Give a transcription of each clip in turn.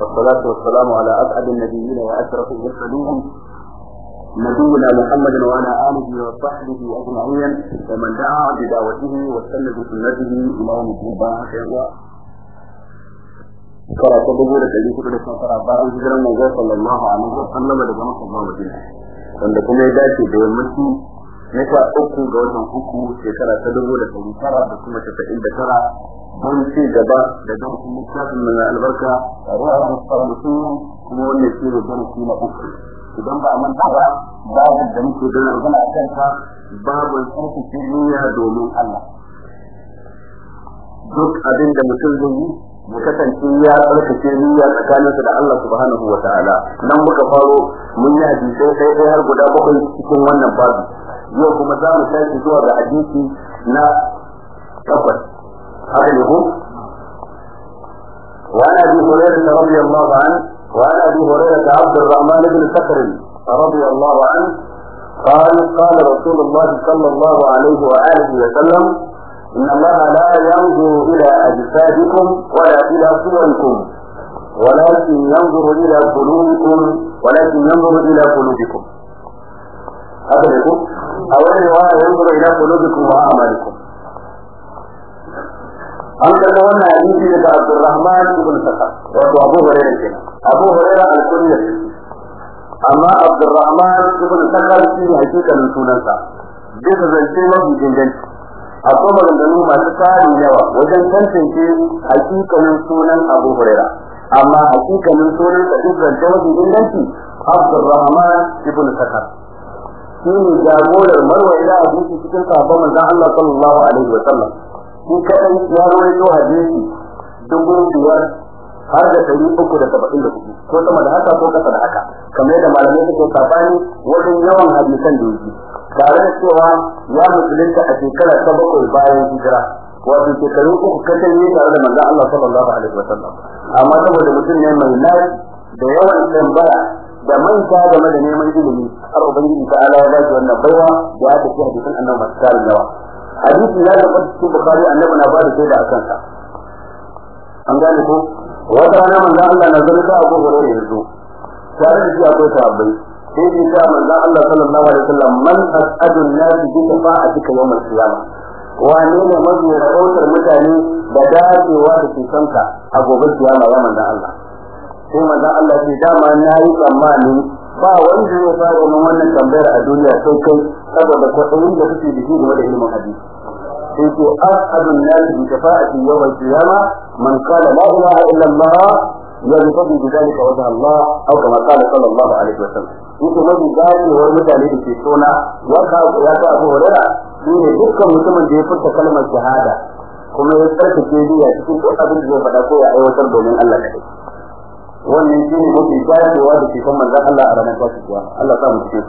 والصلاة والسلام على أسعد النبيين وأشرف المرسلين نبينا محمد وعلى آله وصحبه أجمعين ومن دعا بدعوته واستنى بسنته إلى يوم الدين. kara ta dubu da ɗari hudu da shekara bayan hijiran manzo sallallahu alaihi wa sallam daga Makka zuwa Madina, wanda kuma ya dace da yammaci na sha uku ga watan uku shekara ta 1900 da kuma 99 don ci gaba da dukkan littafin mai albarka Riyadus Salihin, kuma wannan shi ne darasi na uku. Idan ba a manta ba, babu da muke da magana a kanka babu tsarkake niyya domin Allah. Duk abin da mutum zai yi ya kasance ya tsarkake niyya tsakaninsa da Allah subhanahu wa ta'ala. Nan muka faro mun yi hadisai sai har guda 7 cikin wannan babu. Yau kuma za mu tashi zuwa ga hadisi na 8. haka ne ko? وعن ابي هريره رضي الله عنه وعن ابي هريره عبد الرحمن بن سكر رضي الله عنه قال قال رسول الله صلى الله عليه واله وسلم إن الله لا ينظر إلى أجسادكم ولا إلى صوركم ولكن ينظر إلى قلوبكم هذا يقول أولا ينظر إلى قلوبكم وأعمالكم. أنت قلنا حديثي لك عبد الرحمن بن سكر وأبو هريرة الكلية، أما عبد الرحمن بن سكر في حقيقة من سنة جيس زنجيمة بجنجنش akwai maganganu masu tarin yawa wajen tantance hakikanin sunan Abu Hurairah, amma hakikanin sunan sa duk zance mafi inganci Abdurrahman ibn Sakar shi ne jagorar marwaida a cikin sahabban manzon Allah sallallahu alaihi wa sallam. Shi kadai ya rawaito hadisi 5,000 har da 374 ko sama da haka ko kasa da haka, kamar yadda malamai suke sabani wajen yawan hadisan da yake, tare da cewa ya musulunta a shekara ta 7 bayan hijira, wato shekaru 3 kacal ne tare da manzon Allah sallallahu alaihi wasallam. Amma saboda mutum ne mai lafi da yawan tambaya da manta game da neman ilimi, har ubangiji ta Allah ya ba shi wannan baiwa da ya tafi hadisin annabi masu tarin yawa. Hadisi ya tabbata cikin Bukhari, annabi na ba da shaida akan sa. An gane ko wata rana manzon Allah na zama da Abu Hurairah yanzu tare da shi akwai sahabbai, sai ji ta manzon Allah sallallahu alaihi wasallam man as'adun nas bi shafa'atika yawm al-qiyamah, wane ne mafi rahotar mutane da dacewa da cikanka a gobe kiyama ya manzon Allah. Sai manzon Allah ce dama na yi tsammani ba wanda ya fara mun wannan tambayar a duniya sai kai, saboda kwaɗayin da kake da shi game da ilimin hadisi. sai ce as'adun nas bi shafa'ati yawm al-qiyamah man qala la ilaha illa Allah yabtaghi bidhalika wajha Allah aw kama qala sallallahu alaihi wasallam. Yake mafi dacewar mutane da ke tona ya ta Abu Hurairah shine dukkan mutumin da ya furta kalmar shahada kuma ya tsarkake niyya cikin duk abin da zai faɗa ko ya aiwatar domin Allah kadai. Wannan shine mafi dacewa da ke kan manzon Allah a ranar kiyama. Allah ta mu cikin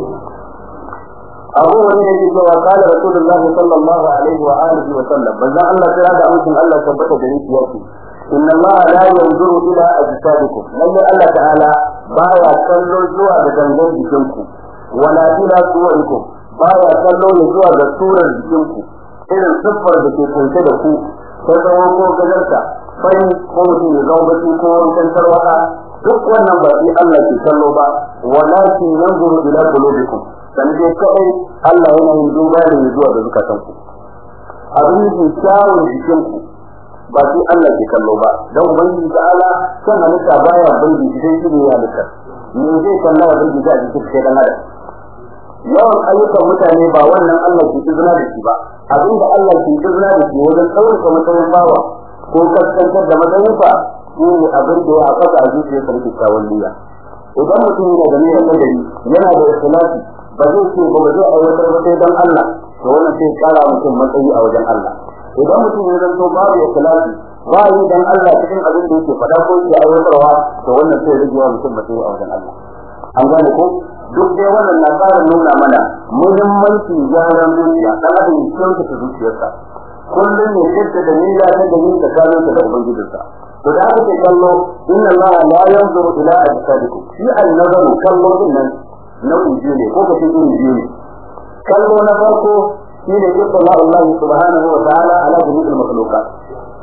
Abu Hurairah yake cewa qala Rasulullahi sallallahu alaihi wa alihi wa sallam, manzon Allah ya da amincin Allah tabbata da yake yake inna Allah la yanzuru ila ajsadikum, lalle Allah ta'ala baya kallo zuwa ga dangan jikinku, wala ila suwarikum, baya kallo zuwa ga surar jikinku, irin siffar da ke kunce da ku ko tsawon ko gajarta, bai ko mutum ya gaubaki ko wancan tarwata, duk wannan ba sai Allah ke kallo ba, walakin yanzuru ila qulubikum, dan dai kai Allah yana yin duba da zuwa ga zukatanku. Abin da kyawun jikinku ba sai Allah ke kallo ba, dan ubangiji ta'ala kan halitta baya burgi sai shi ne ya halitta. Me zai kalla da burgi da jikin sai dan adam. Yawan ayyukan mutane ba wannan Allah ke izina da shi ba, abinda Allah ke izina da shi wajen ɗaukaka matsayin bawa ko kaskantar da matsayinsa shi ne abin da ya haɓaka a zuciyarsa da kyakkyawan niyya. Idan mutum yana da niyyar nagari yana da ikhlasi ba zai ce ba zai aiwatar ba sai dan Allah, to wannan sai kara mutum matsayi a wajen Allah. Idan mutum ya zanto babu ikhlasi ba yi dan Allah cikin abin da yake faɗa ko yake aiwatarwa, to wannan sai rage wa mutum matsayi a wajen Allah. An gane ko duk dai wannan na ƙara nuna mana muhimmancin gyaran zuciya, dan adam ya kyautata zuciyarsa kullum ne yadda da niyya ta da yin tsakaninsa da ubangijinsa. To da aka ce kallo inna Allah la yanzuru ila ajsadikum, shi an-nazaru kallo din nan nau'i ne ko kace iri ne. Kallo na farko shine yadda Allah subhanahu wa ta'ala ala jami'il makhluqat,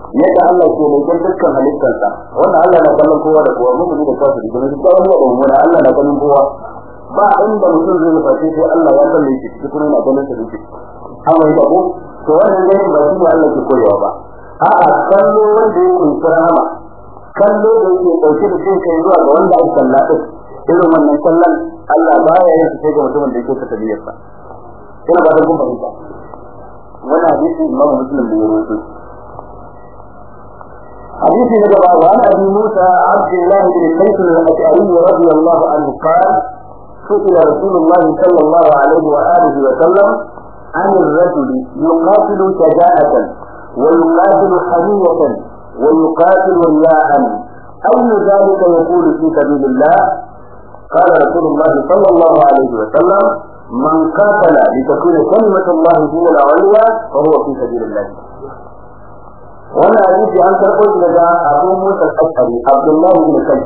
yadda Allah ke mai dukkan halittarsa wannan Allah na kallon kowa da kowa mu'mini da kafiri da duk wani da umma Allah na kallon kowa ba inda mutum zai rufa sai Allah ya kalle shi kuma yana ganin sa duk amma da ko to wannan ne ba shi Allah ke koyewa ba a'a kallo wanda yake kirama kallo da yake dauke da shi kai zuwa ga wanda aka sallata irin wannan sallan Allah baya yin sai ga mutumin da yake tabiyyarsa ina ba da kuma fahimta wannan hadisi Imam Muslim ne ya rawaito حديث نجوى عن أبي موسى عبد الله بن قيس الأشعري رضي الله عنه قال سئل رسول الله صلى الله عليه وآله وسلم عن الرجل يقاتل شجاعة ويقاتل حمية ويقاتل رياء أي ذلك يقول في سبيل الله قال رسول الله صلى الله عليه وسلم من قاتل لتكون كلمة الله هي العليا فهو في سبيل الله. وانا حديث عن تقول لدى ابو موسى الاشعري عبد الله بن قيس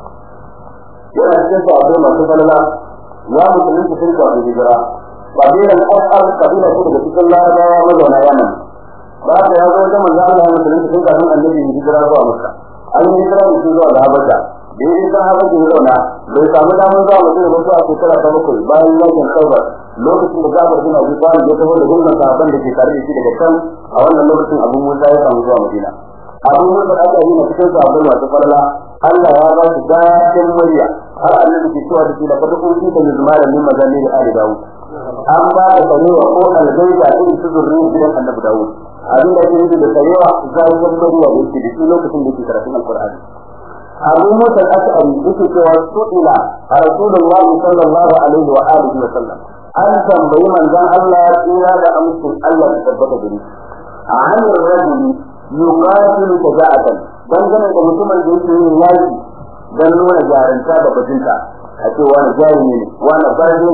yana cikin sahabbai masu falala ya musulunci sun kawo hijira kabilan as'ar kabila ce daga cikin larabawa mazauna yaman ba ta ya zo wajen manzo Allah ya musulunci sun kawo annabi hijira zuwa makka an yi hijira da zuwa ga habasha da yi san habasha ya zauna bai samu damar zuwa madina ba sai a shekara ta bakwai bayan yakin khaybar lokacin da Jabir bin Abi Talib ya taho da gungun sahabban da ke tare da shi daga can a wannan lokacin Abu Musa ya samu zuwa Madina. Abu Musa da aka yi na cikin sahabbai masu falala Allah ya ba shi daɗin murya har annabi ke cewa da shi da kada kun kika da zumara min mazani da Ali Dawud. An ba da sarewa ko albaida irin su zurrin gidan Annabi Dawud. Abin da yake da sarewa zai ga murya da shi da shi lokacin da yake karatun Al-Qur'ani. Abu Musa al-Ash'ari yake cewa su'ila Rasulullah sallallahu alaihi wa alihi wa sallam an tambayi manzon Allah ya tsira da amsin Allah ya tabbata gare shi an rajuli yuqatilu taja'atan dangane da mutumin da yake yin yaki dan nuna jarunta da bajinta a ce wani jarumi ne wani barde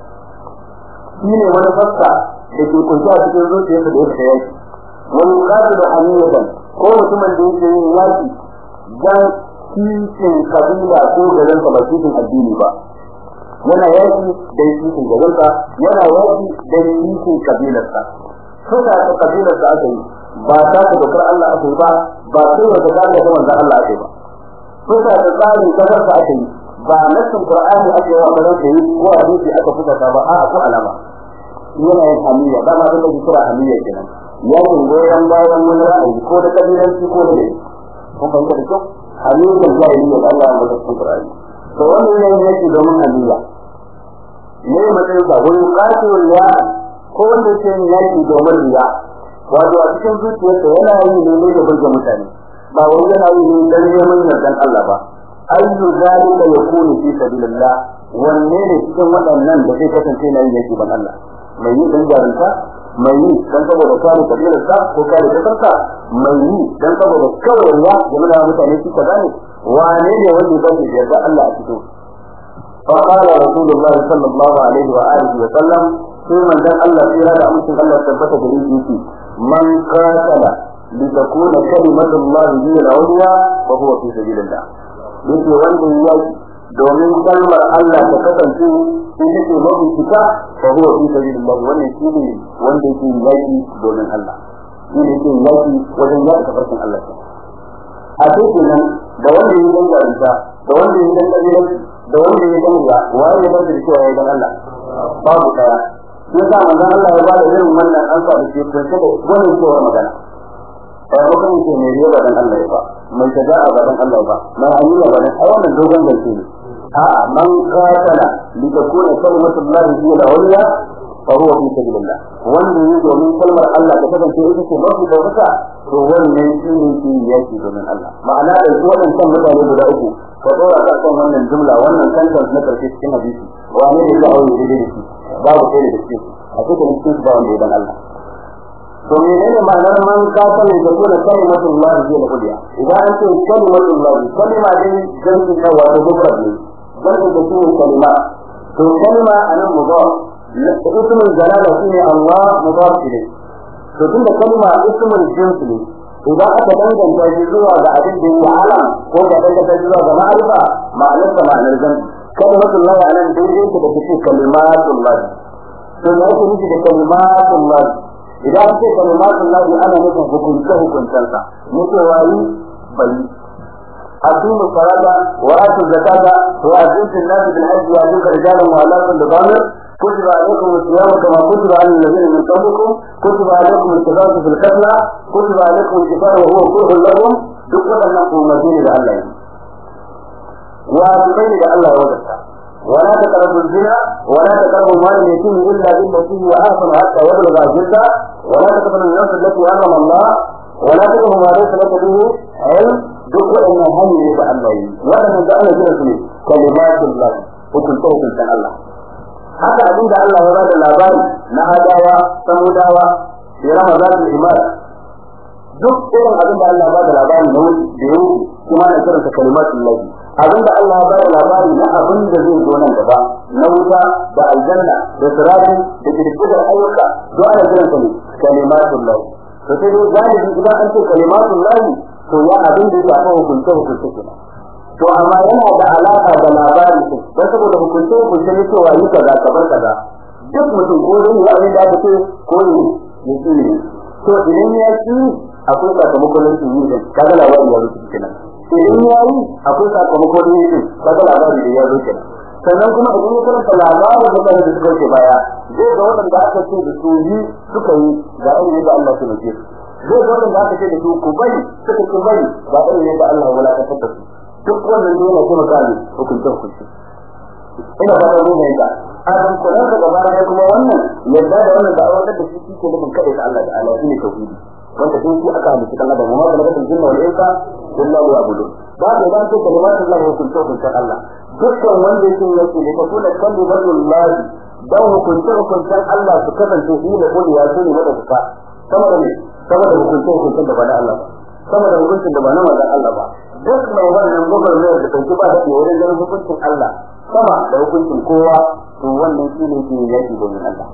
ne shine wani fassa da ke kunshi a cikin zuciyarsa da yake yaki wani yuqatilu hamiyatan ko mutumin da yake yin yaki dan kishin kabila ko garin ba kishin addini ba yana yaki da kishin garinsa yana yaki da kishin kabilarsa suka ta kabilarsa aka yi ba ta da dokar Allah aka yi ba ba sai wata ta da manzon Allah aka yi ba suka ta tsarin kasarsa aka yi ba nassin Qur'ani aka yi wa manzon da yi ko hadisi aka fuka ta ba a ko alama yana yin hamiya ba ma da kira hamiya kenan yakin goyon bayan wani ra'ayi ko da kabilanci ko da kun fahimta da kyau hamiya da jahiliya da Allah ya bada cikin Qur'ani to wannan ne yake domin hamiya ne mutum ba wani kafir ya ko wanda ke yaki domin riya wato a cikin zuciyarsa yana yi ne da burge mutane ba wai yana yi ne dan neman yardan Allah ba ayyu zalika yakunu fi sabilillah wanne ne cikin waɗannan da zai kasance na yin yaki ban Allah mai yi dan jarunta mai yi dan saboda kare kabilarsa ko kare kasarsa mai yi dan saboda kawai ya game da mutane su kaza ne wane ne wanda zai yi yarda Allah a cikin فقال رسول الله صلى الله عليه وآله وسلم ثم من الله فيها لأمسك الله ثبت بريده من قاتل لتكون كلمة الله هي العليا وهو في سبيل الله yake wanda yake domin kalmar Allah ta kasance ita ce mafi fita fa huwa fi sabilillah wannan shine wanda yake yaki domin Allah shine yake yaki wajen yaki tafarkin Allah a cikin nan da wanda yake danganta da wanda yake danganta da wanda yake danganta waye ya bada cewa yayin Allah babu daya yasa manzon Allah ya bada irin wannan ansa da ke kunce da wannan cewa magana hukum ke ne riya ba dan Allah ba mai taja'a ba dan Allah ba mai hanyar ba dan wannan dogon zance ne a man qatala li takuna kalimatullahi hiya al-ulya fa huwa fi sabilillah wanda yake domin kalmar Allah ta kasance ita ce mafi dauka to wannan shine ke yaki domin Allah ma'ana da wannan kan mutane guda uku ka dora ka kan wannan jumla wannan sentence na karshe cikin hadisi wani ne da aure da shi babu sai da shi a cikin ba wanda dan Allah to menene ma'anar man qatala da kuma kalimatullahi hiya al-ulya idan an ce kalimatullahi kalima din jami'in da wato gubra ne jami'in da shi kalima to kalima anan mudaf ismul jalala shine Allah mudaf ilayhi to tunda kalima ismul jins ne idan aka danganta shi zuwa ga abin da ya alam ko da danganta shi zuwa ga ma'rifa ma'anar sa ma'anar jami'i kalimatullahi anan daidai ta da shi kalimatullahi to ne ake nufi da kalimatullahi idan an ce kalimatun lahi ana nufin hukuntansa muke wayi bai أقيموا الصلاة وآتوا الزكاة وأذنوا الناس بالحج يأتوك رجالا وآلاف بضامر كتب عليكم الصيام كما كتب على الذين من قبلكم كتب عليكم القصاص في القتلى كتب عليكم القتال وهو كره لكم دكتور أنكم مدين لله وأتقين لله وجهه ولا تقربوا الزنا ولا تقربوا مال اليتيم إلا بالتي هي أحسن حتى يبلغ أجله ولا تقتلوا النفس التي حرم الله ولا تقربوا ما ليس لك به علم duk waɗannan hanyoyi da Allah yi waɗannan da Allah jira su ne kalimatun lahi hukuntan Allah haka abin da Allah ya bada labari na adawa samudawa da ramadan al-imad duk irin abin da Allah ya bada labari na wuce da yau kuma na karanta kalimatun lahi abin da Allah ya bada labari na abin da zai zo nan gaba na wuta da aljanna da sirati da kirkirar ayyuka duk ana kiransa ne kalimatun lahi to sai dai galibi idan an ce kalimatun lahi to ya abin da ya fa hukunce kenan to amma yana da alaka da labari din dan saboda hukunce ne cewa yi kaza kabar kaza duk mutum ko zai yi abin da aka ce ko ne yake to idan ya ci akwai sakamakon yi din kaga labari ya zo kenan idan ya yi akwai sakamakon yi din kaga labari da ya zo kenan sannan kuma idan ya karanta labarin da suka ce baya zai ga wanda aka ce da su yi suka yi ga irin da Allah ya ce zai zo da aka ce da su ku bari suka ku bari ba irin ne da Allah wala ta tabbata duk wannan ne ne kuma kai hukunci ina ba da mun ga a dan kullun da gaba da kuma wannan yadda da wannan da'awar da shi ke da mun kai da Allah da Allah shine tauhidi wanda sun shi aka halitta kan adam amma da kan jinna wal insa illa huwa abudu ba da ba ce kalimatu Allah hukuncin Allah dukkan wanda yake da kuma kalimatullahi dan hukuncin Allah su kasance shi ne kullu ya sani madaka saboda hukuncin da ba na Allah ba saboda hukuncin da ba na manzon Allah ba duk mai wannan gwagwarmayar da kanki ba da wurin ganin hukuncin Allah sama da hukuncin kowa to wannan shi ne ke yaki domin Allah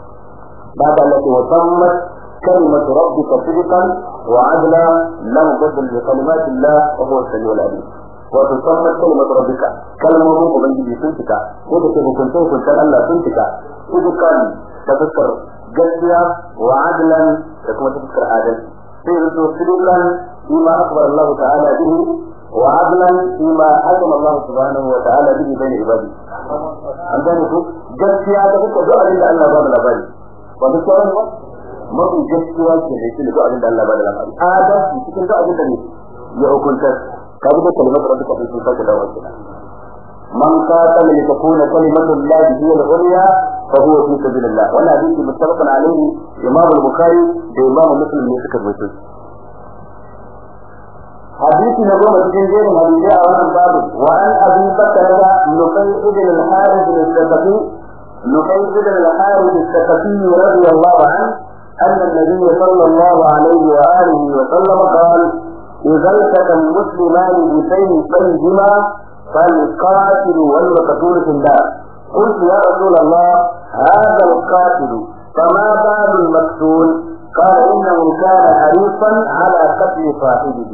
ba da Allah wa tammat kalimatu rabbika sidqan wa adla lam tadil bi kalimati Allah wa huwa as-sami'ul 'alim wa tammat kalimatu rabbika kalmomin ubangiji sun cika ko da hukuncin Allah sun cika sidqan tafsir gaskiya wa adlan da kuma tafsir adalci sai rubutu sidqan bima akhbar Allah ta'ala bihi wa adlan bima hakama Allah subhanahu wa ta'ala bihi bayna ibadi an gane ku gaskiya da kuka zo abin da Allah ba da labari ba da sauran ba mafi gaskiya ce da shi da abin da Allah ba da labari adalci cikin da abin da ne ya hukunta ka bi da kalmar da kuka sun saka da wannan man qatala li takuna kalimatu Allah hiya al-ulya فهو في سبيل الله وانا حديث متفق عليه امام البخاري وامام مسلم ne suka rubuta hadisi na goma cikin jerin hadisi a wannan babu wa an abi bakr nufay ibn al-harith al-thaqafi نفيد بن الحارث الثقفي رضي الله عنه أن النبي صلى الله عليه وآله وسلم قال: إذا التقى المسلمان بسيفيهما فالقاتل والمقتول في النار. قلت: يا رسول الله، هذا القاتل فما بال المقتول؟ قال: إنه كان حريصا على قتل صاحبه.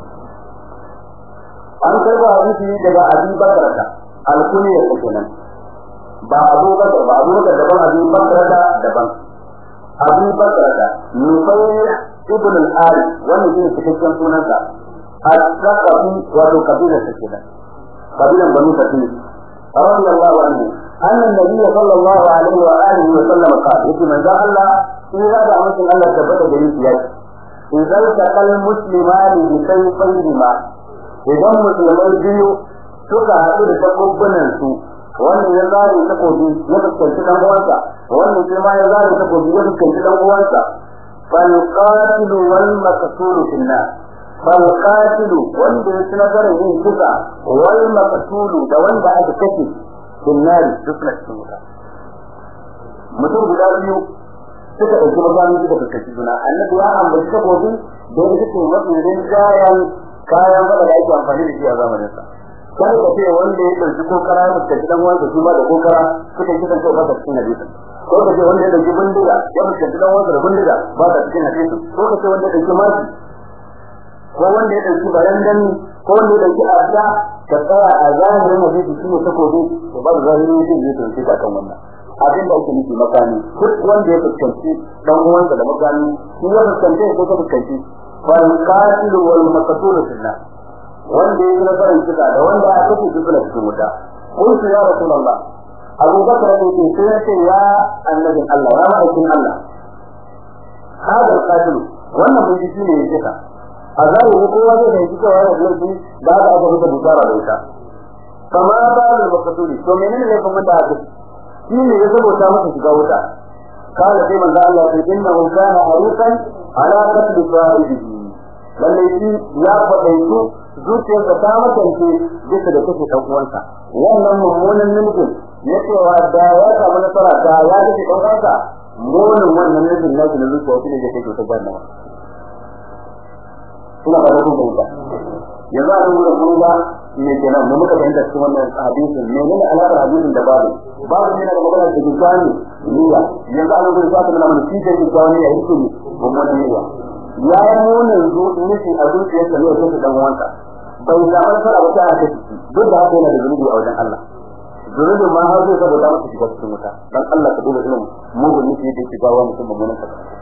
an karba hadisi daga Abi Bakr al-Kunya kenan ba Abu Bakr daban Abi Bakr daban Abi Bakr Nufay ibn al-Harith wannan shine cikakken sunansa al-Thaqafi wato kabilar sa kenan kabilan Banu Tamim radiyallahu anhu anna an-nabiy sallallahu alaihi wa alihi wa sallam qala yake manzo Allah in ya da mutum Allah tabbata da yake yake idan taqal muslimani bi sayfihima idan musulmai biyu suka haɗu da takobbunan su wannan ya zare takobi ya fuskanci dan uwansa wannan sai ma ya zare takobi ya fuskanci dan uwansa fal qatilu wal maqtulu fil nar fal qatilu wanda ya tsara yin kisa wal maqtulu da wanda aka kace fil nar dukkan su mutum guda biyu suka dauki mazani suka fuskanci juna annabi ya ambaci takobi da yake mafi rinjayen kayan da ake amfani da shi a zamanin sa sai ka ce wanda ya dauki kokara da kaji dan wanda shi ma da kokara suka yi kanto ba ta cikin hadisi ko ka ce wanda ya dauki bindiga ya mutu dan wanda da bindiga ba ta cikin hadisi ko ka ce wanda ya dauki maki ko wanda ya dauki barandan ko wanda ya dauki adda ka tsaya a zahirin hadisi shi ne takobi to ba da zahirin shi ne to shi ka kan wannan abin da ake nufi makami duk wanda ya fuskanci dan uwansa da makami shi ya fuskanci ko ta fuskanci wal qatil wal maqtul fillah wanda ya na farin cika da wanda aka kace cikin cikin wuta qultu ya rasulullah Abu Bakar ne ke sai ya annabin Allah ya aikin Allah hada qatil wannan mun ji ne yake ka azabu ko wanda da yake cewa da laifi da aka aka bukara da ita kama ba da maqtul to menene ne kuma da aka shi ne ya saboda masa shiga wuta kana sai manzo Allah ya ce innahu kana harisan ala qatl sahibihi lalle shi ya fadaitu zuciyarsa ta makance bisa da kake dan uwansa wannan mummunan nufin yace wa da ya samu nasara da ya kace dan uwansa munin wannan nufin na zuciya shi ne da kake ta gana kuma ba da kuma yanzu an gura kuma ne kenan mu muka fahimta cikin wannan hadisin menene alaƙar hadisin da babu ne da magana da gani niyya yanzu an gura ta mana mun fice da gani ya yi ne mun niyya ya yi munin nufi a zuciyarsa ne ko dan uwansa bai da alfara ba ta haka duk da haka yana da zunubi a wajen Allah zunubi ma har zai saboda masa shiga cikin wuta dan Allah ka duba ilimi mugun nufi da shiga wa mutum mummunan sakamako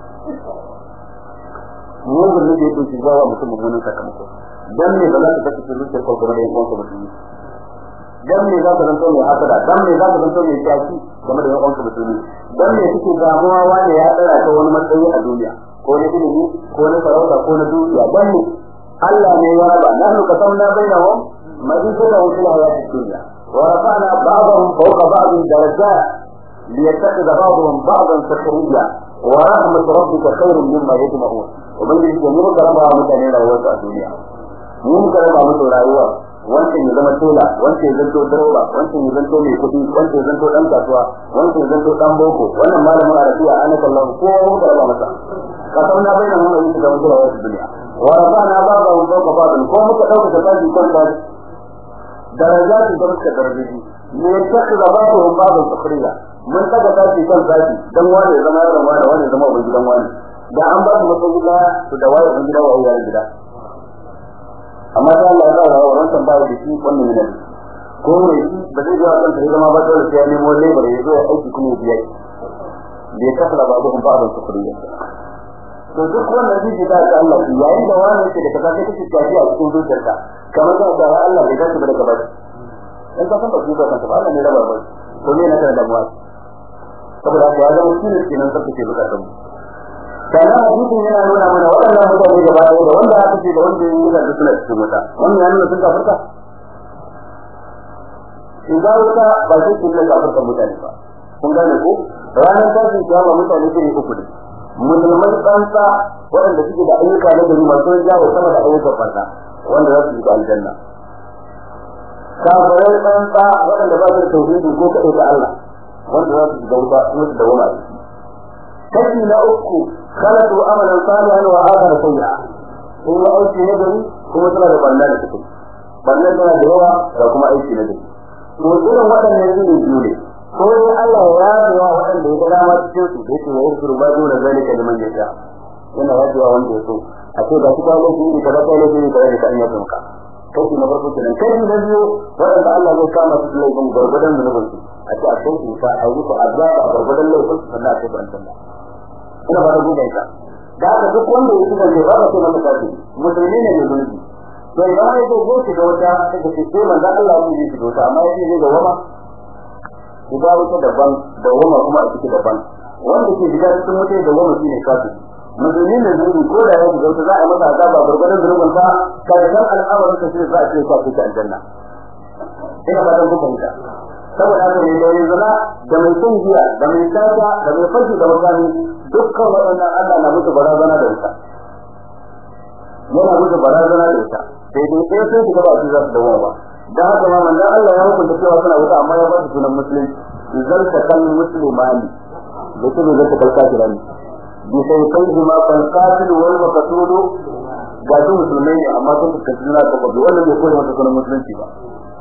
mugun nufi da shiga wa mutum mummunan sakamako dan ne ba za ka tafi zuciyar ko kuma da yan uwanka mutum dan ne za ka zanto mai hasada dan ne za ka zanto mai shaki game da yan uwanka mutum dan ne kike damuwa wanda ya tsara ta wani matsayi a duniya ko na ilimi ko na sarauta ko na dukiya dan ne Allah ne ya raba nahnu qasamna bainahum ma'ishatahum fil hayatid dunya wa rafa'na ba'dahum fawqa ba'din darajat liyattakhidha ba'dahum ba'dan sukhriya wa rahmat rabbika khayrun mimma yajma'un ubangiji ya nuna karama mutane rayuwar a duniya mun karama musu rayuwa wancan ya zama tola wancan ya zanto daroba wancan ya zanto mai kudi wancan ya zanto dan kasuwa wancan ya zanto dan boko wannan malamin arabiya anaka Allah ko mun karama masa kasauna bainahum ma'ishatahum fil hayatid dunya wa rafa'na ba'dahum fawqa ba'din ko muka dauka da kaji kan kaji darajati da muka darajaji ne take da ba'dahum ba'dan sukhriya mun daga kaji kan kaji dan wani ya zama yaron wani zama uban gidan wani da an ba su matsayi da su da wani uban gidan wani yaron gida amma da Allah ya rawa wannan tambaya da shi wannan ne ko ne ba zai ga kan zama ba dole sai ya nemo labor ya zo ya aiki kuma biya bai kasala ba'dahum ba'dan sukhriya to duk wannan zai da Allah yayin da wani yake da kaza kake tafi a cikin zuciyarka kamar da Allah bai dace ba daga baki in ka san ba shi ba kan Allah ne da ba to ne na da damuwa saboda haka ya zama shine kenan sai kake bukatun kana hadisin yana nuna mana wadannan mutane gaba da wanda aka ce da wanda yake da suna cikin wuta wannan ya nuna sun kafirta idan wuta ba shi ne kafirta mutane ba kun gane ko ranar tashin kiyama mutane ne uku ne musulman tsantsa waɗanda suke da ayyuka na gari masu jawo sama da ayyukan farka wanda za su yi aljanna kafirai tsantsa waɗanda ba su da tauhidi ko kaɗai da Allah wanda za su yi gauta kuma su dawo a ciki kashi na uku khalatu amalan salihan wa akhar sayyi'a sun yi aiki na gari kuma suna da barna da suke barna tana da yawa da kuma aiki na gari to irin waɗannan yanzu biyu ne ko ne Allah ya yawa waɗanda ya ga dama cikin su da yake yin surba dole zalika liman yasha yana yawa wanda ya so a ce ga kuma Allah shi kaza kai ne da ka iya tunka kai na farko kenan kai na biyu waɗanda Allah zai kama su da laifin gargadan zunubin su a ce a kai su ka a yi ku azaba a gargadan laifin su sannan a ce ban tanda ina ba da gudu ita da haka duk wanda ya tuka ce ba ka so na mutane musulmi ne mai zunubi to idan ya zo shi da wata take ce sai manzo Allah ya yi shi da wata amma yake zai ga wama guda wata daban da wama kuma a cikin daban wanda ke shiga cikin wuta da wama shine kafiri musulmi ne zunubi ko da ya ga wata za a masa azaba gurgurdan zunubin sa kai dan al'amarin sa sai za a ce ka fita aljanna ina ba dan gurbin saboda haka ne da yanzu da mai son giya da mai tsaka da mai fashi da wakani dukkan waɗannan Allah na musu barazana da wuta yana musu barazana da wuta sai dai sai sun shiga ba su za su dawo ba da haka ma manzo Allah ya hukunta cewa suna wuta amma ya ba su sunan musulunci zalta kan muslimani da kuma zalta kan kafirani bi sai kai ma kan kafir wal maqtul ga su musulmai ne amma sun fuskanta suna da babu wannan bai koyi masa sunan musulunci ba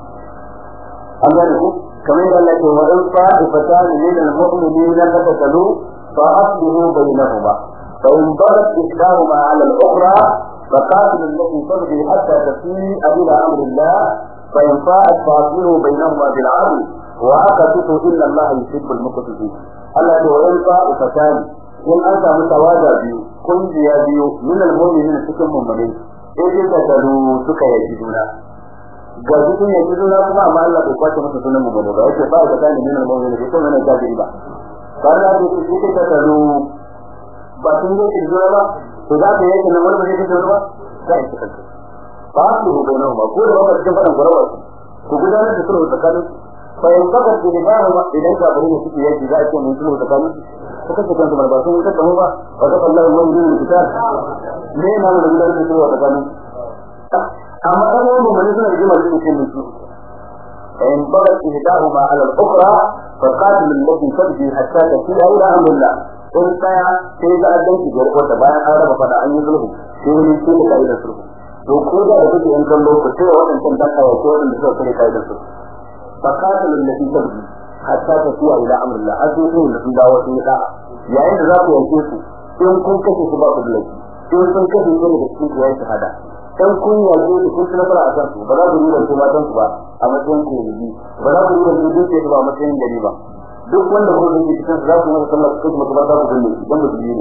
an gane ku kamar yadda Allah ya ce wa in fa'ifatan min al-mu'minina qatalu فأصله بينهما فإن بغت إحداهما على الأخرى فقاتل التي تبغي حتى تفيء إلى أمر الله فإن فاءت فأصله بينهما بالعدل wa aqatu inna Allah yuhibbul muqsitin Allah ya wa yanfa fatani in an samu tawada biyu kungiya biyu min al-mu'minin cikin mu'minin sai da dalu suka yi juna ga dukkan yaji juna kuma amma Allah bai kwace masa sunan mu'minin ba yake ba da kana min al-mu'minin da kuma ne gadi ba kana da suke da dalu ba sun yi juna ba to za ka yi kana wani bai juna ba sai ka kanka ba su da nan ba ko da ba cikin fadan gurawa ku gudanar da sulhu tsakanin fa in kaga dibahu idan ka bari ne suke yaki za a ce mun sulhu tsakanin kuka ce kan ba sun wuce mu ba wa da Allah ya yi kitab ne na da gudanar da sulhu tsakanin amma kuma mun ne suna rigima da cikin musu in baga dibahu ma ala al-ukhra fa qatil alladhi tabji hatta tasila ila amrillah in tsaya sai da addanki da rubuta bayan an raba fada an yi sulhu sai ne sai da kaidar sulhu to ko da kake in kallo ko sai wadannan dan kawo ko wanda suka kare kaidar sulhu fa qatil alladhi tabji hatta tasila ila amrillah azuzu da sun dawo sun da yayin da za ku yanke su in kun kace su ba ku da laifi in sun kace su da cikin yayin shahada dan kun yanke su kun tsara fara akan su ba za ku yi da kuma dan su ba a matsayin ku ne ba za ku yi da duke su ba a matsayin gari ba duk wanda ku zai cikin za ku yi sallah ku kuma ba za ku gani dan ba yi ne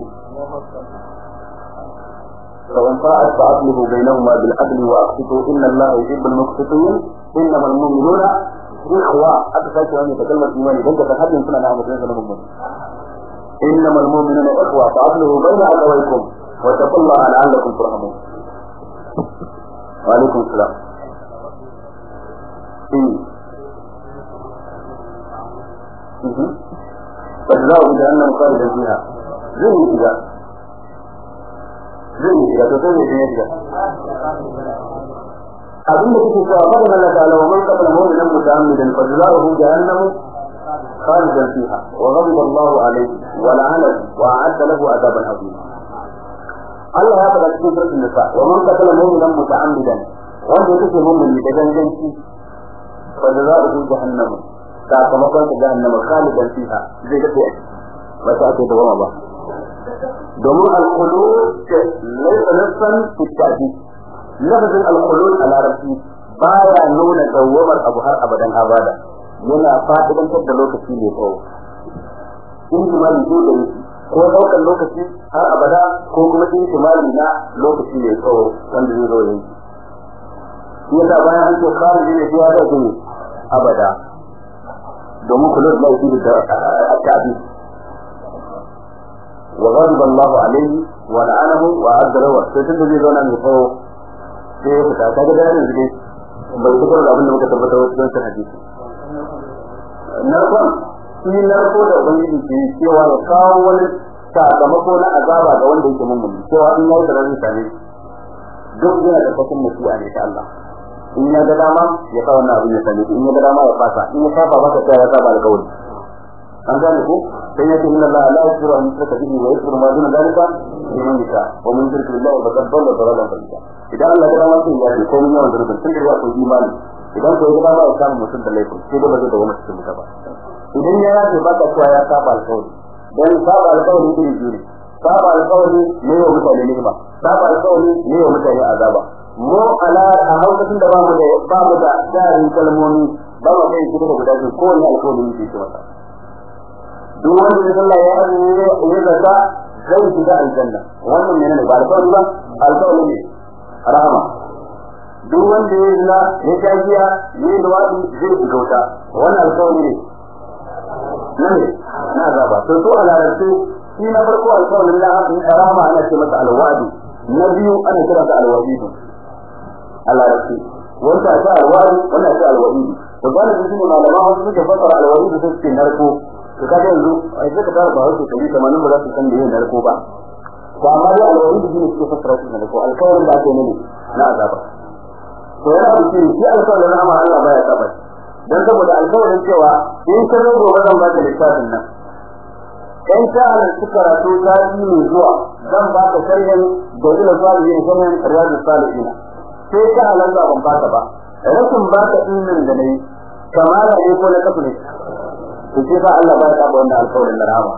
فإن فاءت فأصلحوا بينهما بالعدل وأقسطوا إن الله يحب المقسطين إنما المؤمنون إخوة أتفاجئ أن يتكلم الإيمان بل تحدث سنة نعم وسنة إنما المؤمنون إخوة فأصلحوا بين أخويكم واتقوا الله لعلكم ترحمون وعليكم السلام فجزاؤهم جهنم خالدا فيها zai to sai ne ya abin da kuke cewa ba da Allah ta'ala wa man qatala mu'minan muta'ammidan fa jazaohu jahannam khalidan fiha wa ghadiba Allah alayhi wa la'anahu wa a'adda lahu 'adaban 'azima Allah ya faɗa cikin suratul nisa wa man qatala mu'minan muta'ammidan wanda yake mu'mini da ganganci fa jazaohu jahannam sakamakon jahannam khalidan fiha zai ga ba ta ake dawama ba domin al-khulud laysa nafsan fi at-ta'dib lafazin al-khulud al-arabi baya nuna dawamar abu har abadan abada yana fa'idantar da lokaci ne tsawo in jimali dole ko daukar lokaci har abada ko kuma in jimali na lokaci ne tsawo wanda zai zo yanki yadda bayan an ce khariji ne ya da gani abada domin khulud la yufidu at-ta'dib وغضب الله عليه ولعنه وأعد له sai zai zauna mai tsawo sai ya fita kaga da yanzu dai bai fitar da abin da muka tabbata wasu don hadisi narkon shi narko da ubangiji ke cewa ya kawo wani sakamako na azaba ga wanda yake mummuni cewa in yayi da ranin sane duk yana da fasin mutuwa ne ta Allah in ya ga dama ya kawo wannan abin ya sane in ya ga dama ya fasa in ya saba ba ka tsaya ya saba alƙawari an gane ko sai yake inna Allah la yaghfiru an yushraka bihi wa yaghfiru ma duna dhalika liman yasha wa man yushrik billahi faqad dhalla dhalalan ba'ida idan Allah ya rama shi ya ce ko mun yawan da tun da ya ko imani idan ko ya ba ya samu mutum da laifin sai da bazai da wani cikin ba idan ya yace ba ka cewa ya saba alƙawari dan saba alƙawari ne jure saba alƙawari ne wa mutane ne ba saba alƙawari ne wa mutane azaba mu ala a hausatin da ba mu da jarin kalmomi ba mu kai shi da guda ko ne alƙawari ne ke masa duk wanda ya sallah ya azumi ya zaka zai shiga aljanna wannan ne ba alƙawari ba alƙawari ne rahama duk wanda ya zina ya tajiya ya yi dawadi zai shiga wuta wannan alƙawari ne na azaba to alarabtu shi na farko alƙawarin da rahama ana ce masa alwadi na biyu ana kira da alwadi alarabtu wanda ta alwadi wannan ta alwadi to ba da shi ne malama wasu suka fasara alwadi da suke narko to kaga yanzu ai zaka da ba wasu kai kamanin ba za su san da yin narko ba to amma dai alwari da jini suke fasara shi narko alƙawarin da ake nuni na azaba to yana da shi alƙawarin amma Allah baya saba dan saboda alƙawarin cewa in ka zo gobe zan ba ka littafin nan in ka halarci karatu ta ne zuwa zan ba ka sharhin da ila salihin sunan riyadus salihin sai ka halarta ban ba ka ba rashin ba ka dinnan da nayi kamala ne ko na kafu ne to sai ba Allah ba ya saba wannan alƙawarin rahama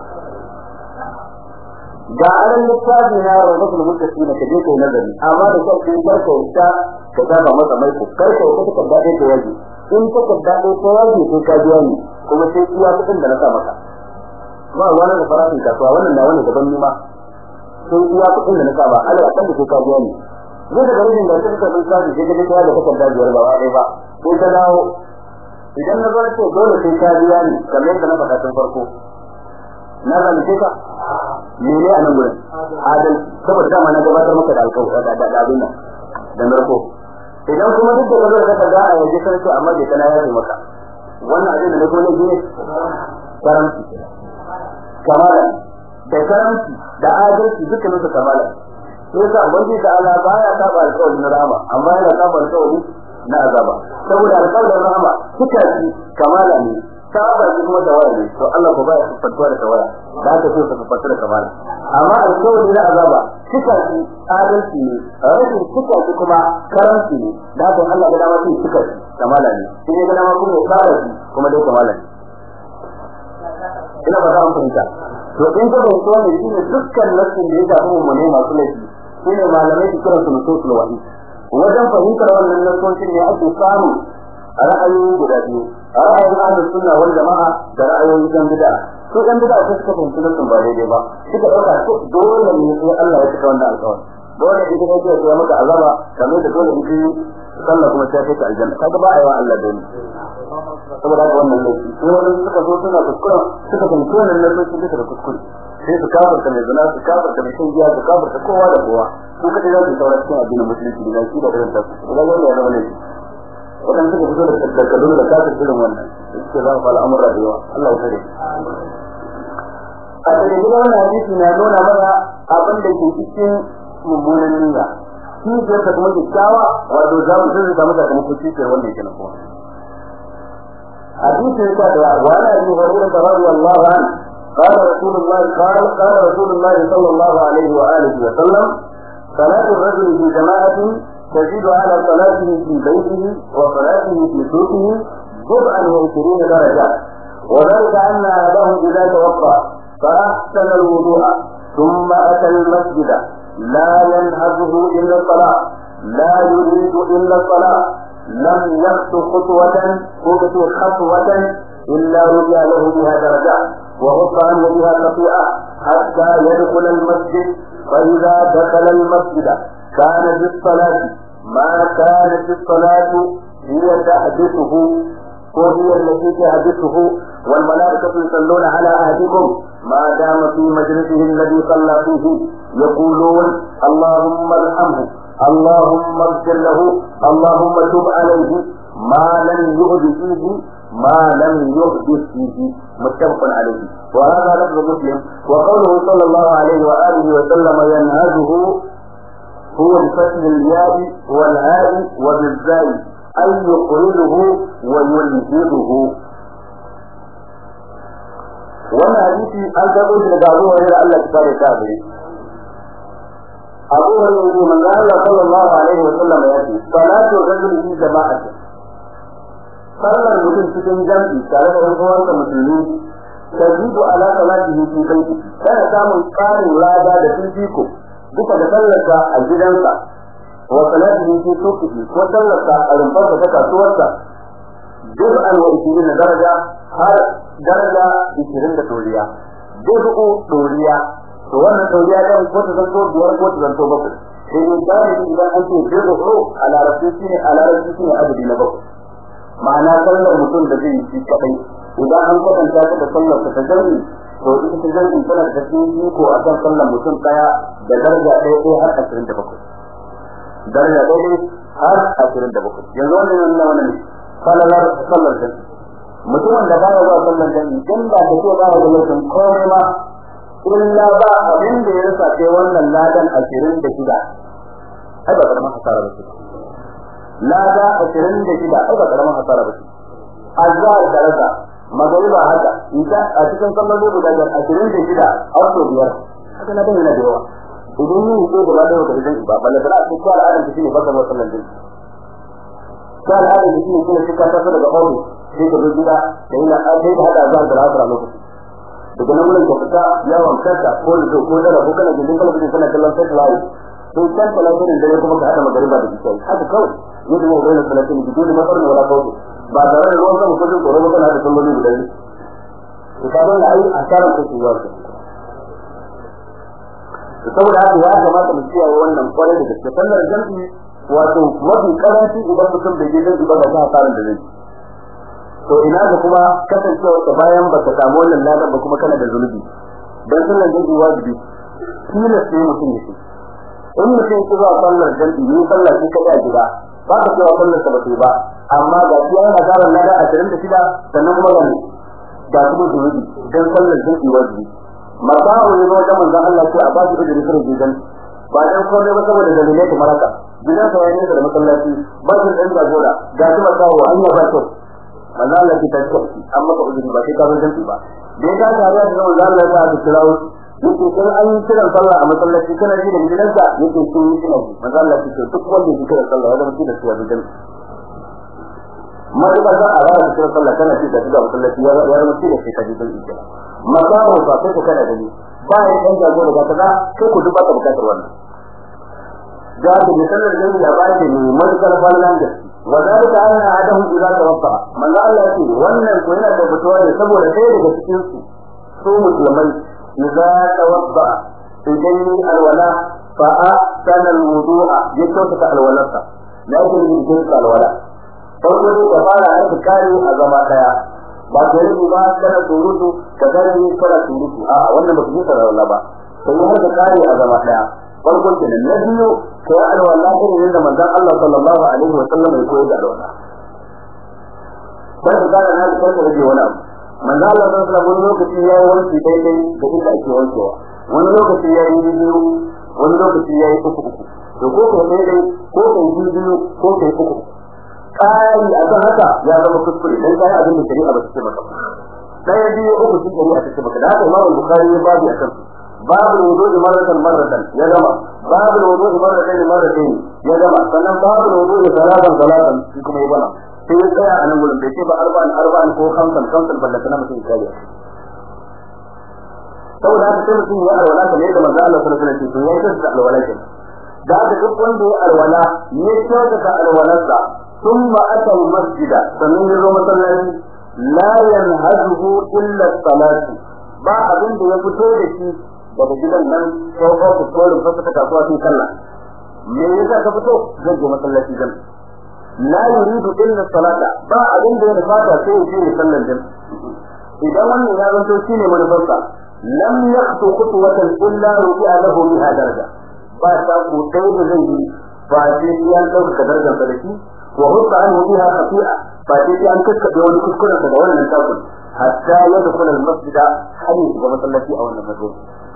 ga aran littafi na rawdatul muttaqin ka je kai nazari amma da kai barka ta ka saba masa mai ko kai ko ka dade ka yaji in ka dade ka yaji sai ka ji wani kuma sai iya kudin da na sa maka ba wani da farashin kasuwa wannan na wani daban nima sai iya kudin da na sa ba Allah ya kanta ka biya ni zai da garin da take bin kaji sai da ta da takarda biyar ba wai ba sai ta dawo idan na zo ce dole sai ka biya ni kamar yadda na faɗa tun farko na zalunce ka mene a nan gurin adal saboda dama na gabatar maka da alƙawari da abin nan da narko idan kuma duk da kaza ka ga a yaje sarki amma bai kana yaji maka wannan abin da na gole ne karanci kamala da karanci da adalci dukkan su kamala sai sa ubangi da Allah baya saba alƙawari na rahama amma yana saba alƙawari na azaba saboda alƙawarin rahama duka shi kamala ne saba shi kuma tawaya ne to Allah ko baya fatuwa da tawaya da ta so ta fatuwa da kamala amma alƙawari na azaba duka shi adalci ne rashin duka shi kuma karanci ne da haka Allah ga dama shi duka shi kamala ne sai ga dama kuma kare shi kuma dai kamala ne ina ba za mu fahimta to in ka bai so ne shine dukkan nasin da ya shafi mu ne masu laifi shine malamai su kira su nusul wahi wajen fahimtar wannan nasoshin ne ake samu ra'ayoyi guda biyu ra'ayin ahlus sunna wal jama'a da ra'ayoyin kan bid'a su kan bid'a su suka fahimci nasin ba daidai ba suka dauka dole ne sai Allah ya cika wannan alƙawari dole ne kuma ya maka azaba kamar da dole ne sallah kuma sai ka aljanna kaga ba ayi wa Allah dole saboda haka wannan lokaci sai wannan suka zo suna kuskure suka fahimci wannan nasoshi duka da kuskure sai su kafarta mai zina su kafarta mai shan giya su kafarta kowa da kowa ko kaje za su saura cikin addinin musulunci da shi da irin ta da wannan ya zama ne wannan suka fito da takkadun da kafir irin wannan sai za ku fara amurra da yawa Allah ya tsare a cikin wannan hadisi na nuna mana abin da ke cikin mummunan niyya shi ke da kuma kyakkyawa wato za mu zai samu sakamakon cikin wanda yake na kowa hadisi ya da wala Abu Hurairah radiyallahu anhu قال رسول الله صلى الله عليه وآله وسلم صلاة الرجل في جماعة تزيد على صلاته في بيته وصلاته في سوقه 27 درجة وذلك أن أباه إذا توضأ فأحسن الوضوء ثم أتى المسجد لا ينهزه إلا الصلاة لا يريد إلا الصلاة لم يخطو خطوة إلا رجع له بها درجة وغط عنه بها خطيئة حتى يدخل المسجد فإذا دخل المسجد كان في الصلاة ما كانت الصلاة هي تحدثه وهي التي تحدثه والملائكة يصلون على أهلكم ما دام في مجلسه الذي صلى فيه يقولون اللهم ارحمه اللهم اغفر له اللهم تب عليه ما لم يحدث فيه متفق عليه وهذا لفظ مسلم وقوله صلى الله عليه وآله وسلم ينهزه هو بفتح الياء والهاء وبالزاي أي يقرده ويلهده وانا حديثي أنتبه لقابوه إلى الله كتاب الكافر أبو هريرة من الله صلى الله عليه وسلم يأتي صلاة الرجل في جماعة sallar mutum cikin jami'i tare da uwansa musulmi tazidu ala salatihi fi baiti kana samun tsarin lada da fifiko duka da sallarsa a gidansa wa salatihi fi suqihi ko sallarsa a rumfarsa ta kasuwarsa juz'an wa 20 daraja har daraja 20 da doriya juz'u doriya to wannan doriya dan ko ta zanto biyar ko ta zanto bakwai sai ne da idan an ce juz'u ala rasuli adadi na bakwai ma'ana sallar mutum da zai yi kadai idan an kwatanta ta da sallar ta jami'i to ita ta jami'i tana da cikin ko a kan sallar mutum daya da daraja ɗaya ko har 27 daraja ɗaya har 27 yanzu wannan ne sallar jami'i mutumin da baya zuwa sallar jami'i dan ba ta ce ba da lokacin komai ma illa ba abin da ya rasa sai wannan ladan 26 ai ba karamar hasara ba ce lada 26 ai ba karamar hasara ba ce azhar daraja magariba haka ita a cikin sallolin guda 26 auto biyar haka na bayyana da yawa idan ni ko da ladan ka da ba balle da su ko al'adar da shine baka sallar din ko al'adar da shine kuma shika ta daga office sai ka zo gida da ina sai ka hada azhar da asar a lokaci daga nan wurin ka fita yawan kanka ko da ko da ko kana gidan talabijin kana kallon satellite sai kan talabijin da kuma ka hada magariba da isha haka kawai yadda mu bayyana salatin bidon matsar wala kawai ba tare da ruwan sama ko jin tsoro ba kana da salloli guda to ka ga ai asaran ko zuwa to saboda haka ya kamata mu kiyaye wannan kwarai da gaske sallar jami'i wato mafi karanci idan mutum bai je jami'i ba da asaran da zai to ina ga kuma kasancewa ka bayan baka samu wannan ladan ba kuma kana da zulubi dan sallar jami'i wajibi kila sai mutum yake in mutum ki zuwa sallar jami'i ne sallar ki kada gida ba ka cewa sallar ta ba amma ga shi yana da ladan 26 sannan kuma ga kuma zulubi dan sallar jami'i wajibi mabawo ne wajen manzon Allah ce a ba shi da zikirin gidan ba dan komai ba saboda dalilai kamar haka gidan sa yayin da masallaci ba shi dan jagora ga shi mabawo Allah ba to manzon Allah ta ce amma ba uzuri ba sai ka san ba dai ka tare da manzon Allah ta kirawo yake kun an yi kiran sallah a masallaci kana ji da gidan sa yake sun yi kiran manzon Allah ce duk wanda yake kiran sallah wanda mutum da shi gidan madaba za a rawa kiran sallah kana ji da masallaci ya mutum da shi ka gidan ita mazawo ba sai ka kana gani ba ya dan jagora da kaza sai ku duba ka bukatar wannan da ku da sallar da ya bayar da ni madkar ballan da wadalika anna adahu idza tawaffa man Allah ya ce wannan ko yana da fitowa ne saboda sai daga cikin su musulmai idza tawaffa idan alwala fa ahsana alwudu'a ya kyautata alwalarsa la yakun bi alwala farko da fara aiki kare a zama daya ba ta yi ba kana surutu ka gani kana surutu a wannan ba ku tsara wala ba sai har da kare a zama daya farkon da na biyu sai alwala ne da manzon Allah sallallahu alaihi wa sallam ya koyar da alwala sai da na da wani abu manzon Allah sallallahu alaihi wa sallam lokaci yayi wanki daidai da inda ake wankewa wani lokaci yayi biyu wani lokaci yayi uku to ko daidai ko biyu ko uku kai a kan haka ya zama kuskure dan kai abin da shari'a ba take maka sai biyu uku sun shari'a take maka da haka Imam Bukhari ya babu akan babu wudu'i marratan ya gama babu wudu'i marratayn ya gama sannan babu wudu'i salatan shi kuma ya gama sai ya tsaya a nan gurin bai ce ba arba'an ko khamsan ballata na mutum kai saboda haka sai mutum ya alwala kamar yadda manzo Allah sallallahu alaihi wasallam ya yi da alwala kenan da haka duk wanda ya alwala ya kyautata alwalarsa ثم أتى المسجد فمن يوم صلى لا ينهزه إلا الصلاة ba abin da ya fito da shi daga gidan nan ko ko tsoron fasaka kasuwa sun kalla me yasa ka fito zan je masallaci dan la yuridu illa salata ba abin da ya fata sai ya je sallan dan idan wannan ya zanto shine manufarsa lam yaqtu khutwatan illa rubi'a lahu biha daraja ba ta ko dai da zai yi ba sai ya dauka darajar da shi وغض عنه بها خطيئة فاتيتي أن تسكت يوم كسكرة تدعون من تاكل حتى يدخل المسجد حديث ومسلتي أو النمجون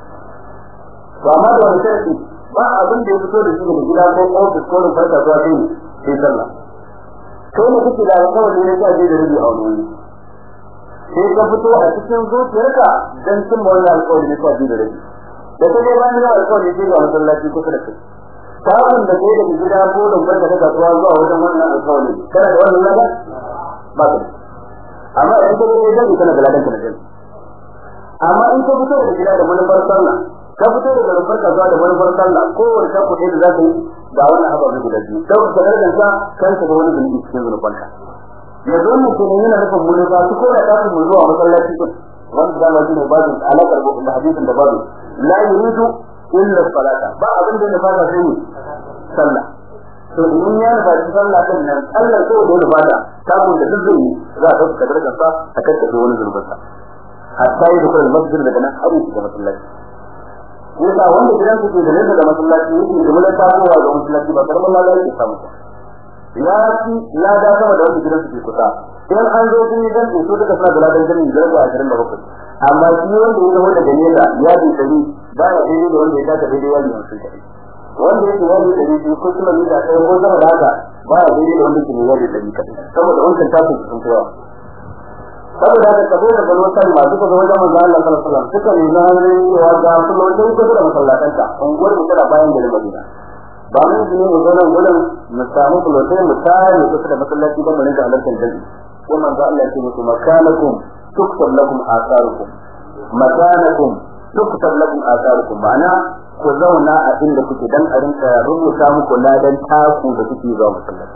وما دون شرطي ما أظن دي بطول الشيء من جلال أو تسكول فرصة تواتين في سنة كون كنت لا يقول لي جيد ربي أو نوي sai ka fito a cikin zuciyarka dan cin wannan alƙawari ne kawai da rabi da kaje bayan da alƙawari ne ga masallaci kusa da kai sabon da kai da gida ko da barka da kasuwa zuwa wajen wannan alƙawari kana da wannan ladan ba ka amma idan ka je da kana da ladan kana da amma in ka fito da gida da manufar sallah ka fito da manufar kasuwa da manufar sallah ko wani ka fito da zaka yi ga wannan ababen guda biyu to ka da ka kanka da wani bin cikin zunubanka yanzu mun ko ne yana nufin mun ba su ko da ka mu zuwa masallaci ko wanda da wani ne babu alakar da hadisin da babu la yuridu illa salata ba abin da ya fara sai sallah to in ya ba sallah din nan Allah ko da fara ta mun da dukkan za a dauka darajar sa a kanta da wani zurbin sa hatta yi da masjid daga nan har da masallaci yasa wanda gidan su da nesa da masallaci yake da mun ta zuwa ga masallaci ba karamin lalai ya samu ya ci lada sama da wanda gidan su ke kusa in an zo kun yi dan su duka suna da ladan jami'i da 27 amma shi wanda ya zama daga nesa ya bi dari ba ya yi da wanda ya taka daidai wani mutum kai wanda yake wani dari biyu ko kuma mita ɗaya ko sama da haka ba ya yi da wanda ke wani dari kadai saboda wancan tafi sun kowa saboda haka kabo da balo sai masu ka wajen manzo Allah sallallahu alaihi wasallam suka ne zan cewa ga kullun ko da masallatanta unguwar mu tana bayan da Madina ba mun ji ne wannan gurin mu samu kullun mu tare ko da masallaci ba mun da alarkan dai ko manzo Allah ya ce musu makanakum tuktab lakum atharukum makanakum tuktab lakum atharukum ma'ana ku zauna a inda kuke dan a rinka rubuta muku ladan taku da kuke zuwa masallaci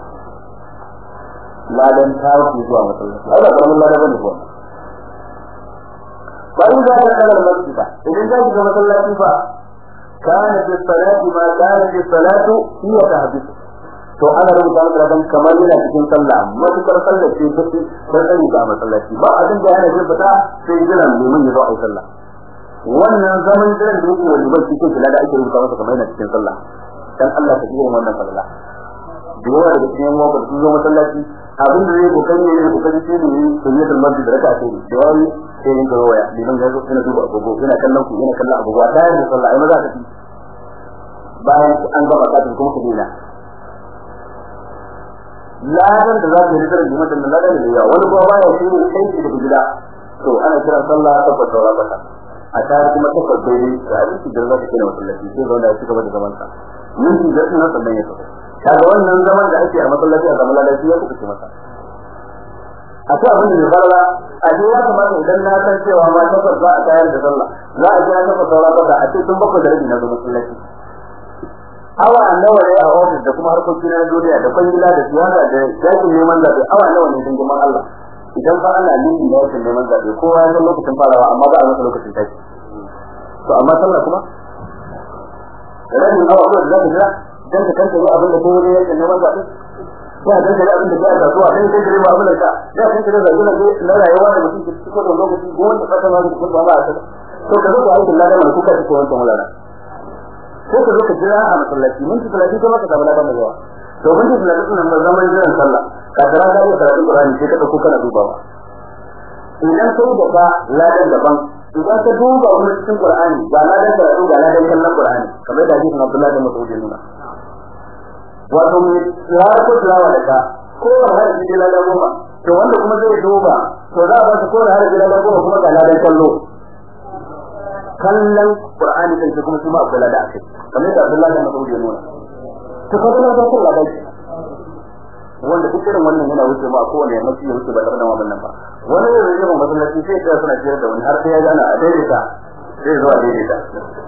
ladan taku zuwa masallaci Allah kuma ladan bane ko وإذا دخل المسجد إذا جاء في مصلاتي كانت الصلاة ما كانت الصلاة هي تحدث to ana rubuta masa dan kamar yana cikin sallah matukar sallar ce take sai ga masallaci ba abin da yana fita sai jiran domin ya zo a sallah wannan zaman jiran da yake wani ba cikin kula da ake rubuta masa kamar yana cikin sallah dan Allah ta jiya wannan sallah da yawa da cikin wanda sun zo masallaci abin da yake kokari sai ne sunnatul masjid da raka'a ce da yayi sai yin waya liman ya zo yana duba agogo yana kallon agogo ta yi sallah ai maza ta ci bayan an gaba kafin kuma ku dina ladan da za ka yi da liman da ladan da yawa wani kuma baya shi ne kai shi da gida to ana kiran sallah ta fatawa bata a tare kuma ta fadaili da hadisi da za ka kira masallaci sai zo da shi gaba da zaman sa mun da sunan sallan ya tafi kaga wannan zaman da ake a masallaci a zaman ladan ya kuka ce masa akwai abin da ya fara a ji ya kamata idan na san cewa ma tabbas za a tayar da sallah za a ji an tabbata saura ba a ce tun bakwai da rabi na zo masallaci awa nawa ne a ofis da kuma harkokin na duniya da kwangila da siyasa da yakin neman zaɓe awa nawa ne dangin Allah idan fa ana yin da yakin neman zaɓe kowa ya san lokacin farawa amma ba a masa lokacin tashi to amma sallah kuma rabin awa ko da zaka jira dan ka kanta abin da kowa ya neman zaɓe ya dan da abin da ya kasuwa dan kai da abin da ka ya kanta da zaɓe na rayuwa da mutum ke cikin lokaci ko wanda fata ma da ba a to ka zo ka aikin ladan mai kuka cikin wannan mulana sai ka zo ka jira a masallaci mun ci 30 kuma ka samu ladan da yawa to mun ci 30 nan ba zaman jiran sallah ka tara da karatun Qur'ani sai ka dauko kana dubawa idan sai da ka ladan daban idan ka duba wannan cikin Qur'ani ba ladan karatu ga ladan kallon Qur'ani kamar da hadisin Abdullah bin Mas'ud ya nuna wato mun ya ko tilawa da ka ko har da ladan goma to wanda kuma zai duba to za a ba ko har da ladan goma kuma ga ladan kallo kallon Qur'ani kai kuma kuma Abdullah da akai kamar da Abdullah da Mas'ud ya nuna to kaga da Allah da shi wanda duk irin wannan yana wuce ma kowane yammaci ya wuce ba tare da wannan ba wani ne zai yi masallaci sai ya suna ciyar da wani har sai ya gana a daidaita sai zuwa daidaita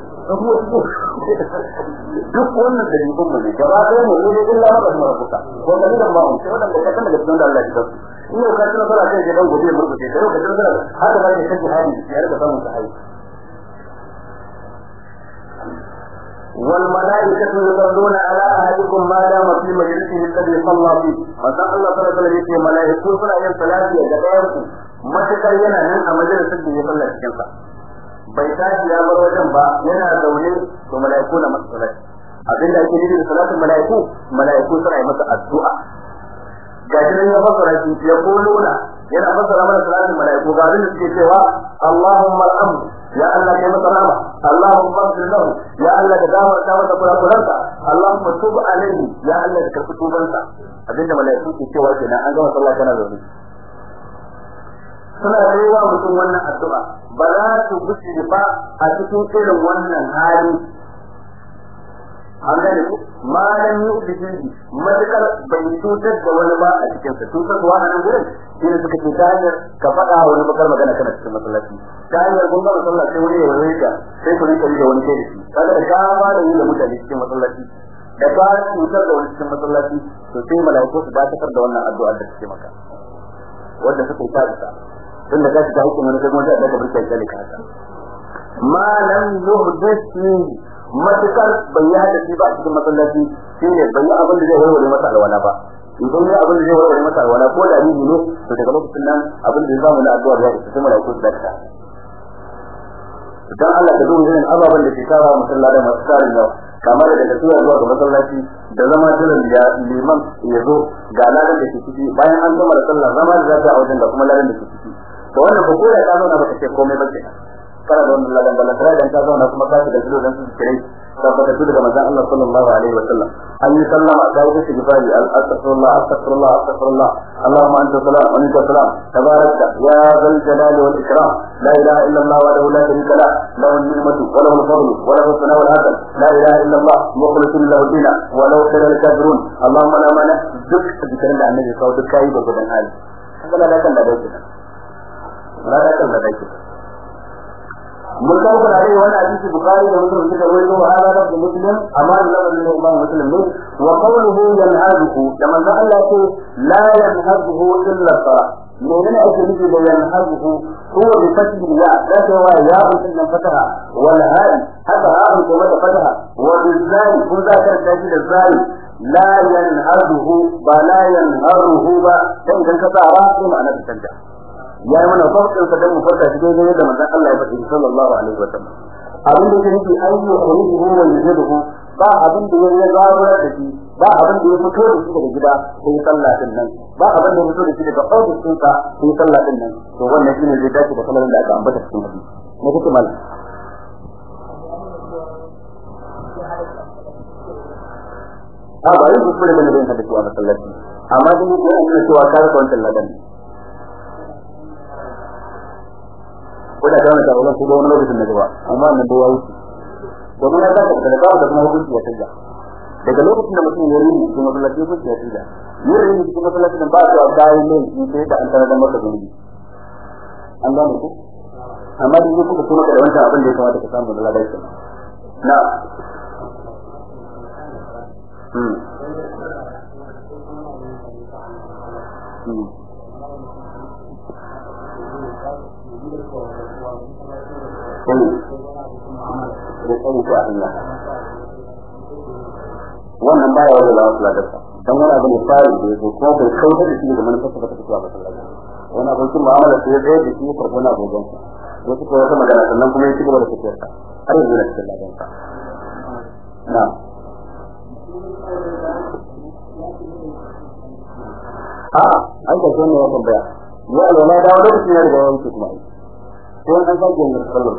duk wannan da yin kuma ne gaba ɗaya mu ne illa ma ba mu rabuka ko da nan ba mu sai wannan da kasan daga cikin da Allah ya tafi in ka tuna fara sai ya dan gobe mu rubuce sai ka tuna haka ba ya kace hali ya rika samun sahihi والملائكة يصلون على أحدكم ما دام في مجلسه الذي صلى فيه فقال الله صلى الله عليه وسلم ملائكة سنة ينصلاة يجباركم ما تكينا من مجلس الذي يصلى الشمس بيتات يا مروجا با ينا دولين وملائكون مسؤولات abin da ake nufi da salatin mala'iku suna yi masa addu'a gajinan ya fasara shi ya kuluna yana fasara mana salatin mala'iku ga abin da suke cewa Allahumma alhamdu ya Allah kai masa rahama Allahumma ighfir lahu ya Allah ka gafarta masa kurakuransa Allahumma tub alayhi ya Allah ka karbi tubansa abinda malaiku ke cewa kenan an gama sallah kana zaune suna rayuwa mutum wannan addu'a ba za su gushi ba a cikin irin wannan hali an gane ku malam yu'bidi madakar bai tutar da wani ba a cikin sa tutarwa a nan gurin shine suka ce ta hanyar ka faɗa wani bakar magana kana cikin masallaci ta hanyar gumbar masallaci sai wani ya rika sai ku rika da wani kai kaga da ka fara yi da mutane cikin masallaci da ka tutar da wani cikin masallaci to sai malaiku su dakatar da wannan addu'a da suke maka wanda suka yi ta tun da ka shiga hukumin wani sai wanda aka burke ka haka malam yuhdisi matukar bayyana shi ba cikin masallaci shine bayyana abin da zai warware masa alwala ba idan ya abin da zai warware masa alwala ko da ni ne to daga lokacin nan abin da zamu na addu'a ya isa kuma da ku da ta dan Allah da zuwa irin ababan da ke kawo masallaci da masu karin yawa kamar daga zuwa ga masallaci da zama jiran da liman ya zo ga ladan da ke ciki bayan an gama da sallah zama da zaka a wajen da kuma ladan da ke ciki to wannan ko da ka zo na baka ce komai ba kenan kana da wannan ladan ballan tare da ka zauna kuma ka da zuwa dan su kire saboda su daga manzon Allah sallallahu alaihi wa sallam an yi sallama ga wata shigifari astaghfirullah Allahumma anta salam wa minka salam tabarakta ya zal jalali wal ikram la ilaha illa Allah wa la sharika la lahu an-ni'matu wa lahu al-fadlu wa lahu as-sana'u al-hasan la ilaha illa Allah mukhlishin lahu din wa law kana al-kafirun Allahumma la mana duk zikirin da annabi sau duk kai ba gudan hali kaga da kan da dai mun kawo da dai wannan hadisi Bukhari da Muslim suka rawaito wa hada da Muslim amma da lafazin Imam Muslim ne wa qawluhu yanhazuhu da manzo Allah ce la yanhazuhu illa sala menene ake nufi da yanhazuhu huwa bi fathi ya da wa ya usul fataha wal hal hada ha'un kuma da fataha wa bizai kun za ka tafi da zai la yanhazuhu ba la yanharuhu ba dan idan ka sa ra sai ma'ana ta canja yayi mana farkin sa dan mu farka shi dai da manzon Allah ya faɗi sallallahu alaihi wa sallam abin da yake nufi ayyu quluhu wa yujiduhu ba abin da ya zawo da shi ba abin da ya fito da shi daga gida sai sallah din nan ba abin da ya fito da shi daga ofishin sa sai sallah din nan to wannan shine zai dace da kallon da aka ambata cikin hadisi ne kuke mal ba yi kuskure da ne hadisi wa masallaci amma dai ko an cewa kar ka wannan ladan ko da kana da wannan ko wani lokacin da ba amma nan da yayi domin ya zaka da ba da kuma hukunci ya tsaya daga lokacin da mutum ya rini cikin masallaci ko ya tsaya yin cikin masallaci da ba ta bayan ne shi sai da an tare da maka gudu an gane ku amma da yake kuma da wannan abin da ya kamata ka samu da ladan na wannan baya wanda za su ladarsa dan wani abu ne fari da yake ko bai kautar da shi daga manufarsa ba ta fitowa ba sallaci wani abokin mu'amala sai ya tsaye da shi ya karɓi wani abokan sa wasu ko wata magana sannan kuma ya ci gaba da tafiyarsa har yanzu na cikin ladarsa na an ka zo ne ya tambaya ya alwala da wani lokacin ya riga yanki kuma sai an sake yin sallar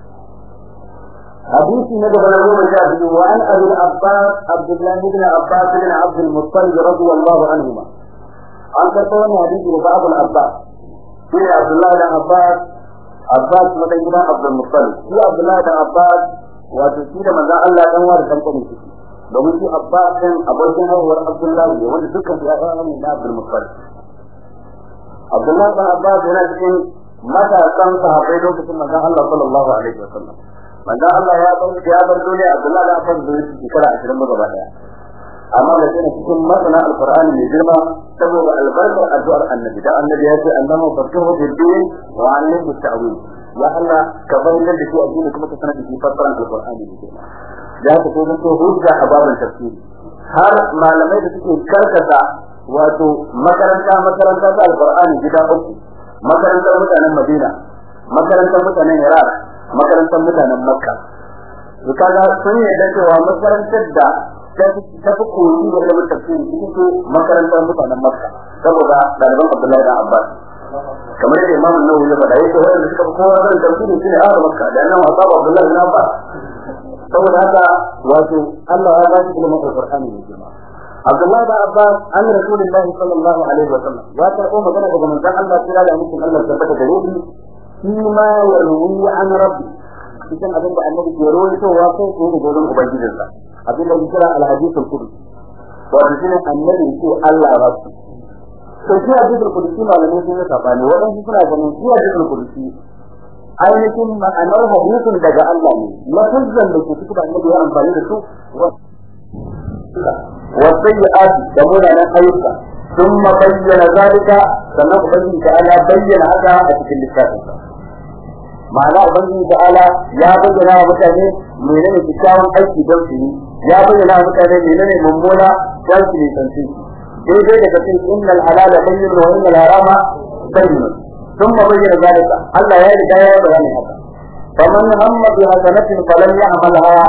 حديث نبي بن جابر وعن ابي العباس عبد الله بن عباس بن عبد المطلب رضي الله عنهما عن كتاب حديث بعض العباس في عبد الله بن عباس مدين عبد المطلب في عبد الله بن عباس وتسيد من الله كان وارد كان domin shi Abbas din abokin hawar Abdullahi ne wanda dukkan su ƴaƴan ne na Abdul Muttalib Abdullahi bin Abbas yana cikin matasan sahabbai lokacin manzon Allah sallallahu alaihi wasallam manzon Allah ya bar duniya Abdullahi bin Abbas da yake shekara 20 gaba daya amma da yana cikin masana alqur'ani mai girma saboda albarkar addu'ar annabi da annabi ya ce annahu fatuhu bil din wa alim ta'wil ya Allah ka bayyana da shi addini kuma ka sanar da shi fassaran alqur'ani mai girma da ta ko zanto hujja a babin tafsiri har malamai da suke karkata wato makaranta ta alqur'ani gida uku makarantar mutanen Madina makarantar mutanen Iraq makarantar mutanen Makka to kaga sun yi da cewa makarantar da ta fi koyi da ilimin tafsiri ita makarantar mutanen Makka saboda daliban Abdullahi da Abbas kamar da Imam An-Nawawi ya faɗa yake wanda suka fi kowa zan tafsiri shine a Makka da annabi Abu Abdullahi bin Abbas saboda haka wato Allah ya ba shi ilimin Al-Qur'ani ne kuma Abdullah bin Abbas an Rasulullah sallallahu alaihi wa sallam ya karɓo magana daga manzon Allah sallallahu alaihi wa sallam tabbata da ruhi shi ma yarwi an rabbi cikin abin da annabi ke rawaitowa kai ko da gurin ubangijinsa abin da kira al-hadith al-qudsi wato shine annabi ko Allah rabbi to shi hadith al-qudsi malamai sun sabani wadansu suna ganin shi hadith al-qudsi ainihin ma'anar hadisin daga Allah ne lafazan da ke cikin annabi ya amfani da su والسيئات كمونا من أيضا ثم بين ذلك سنة بني تعالى بين هذا في اللسان معنى بني تعالى يا بينا مكاني منين تشاون أيكي دوشي يا بينا مكاني منين ممونا دوشي تنسي جيدي لكتين إن الحلال بين وإن الحرام بين ثم بين ذلك الله يرجع يا بيان هذا فمن هم بحسنة فلم يعملها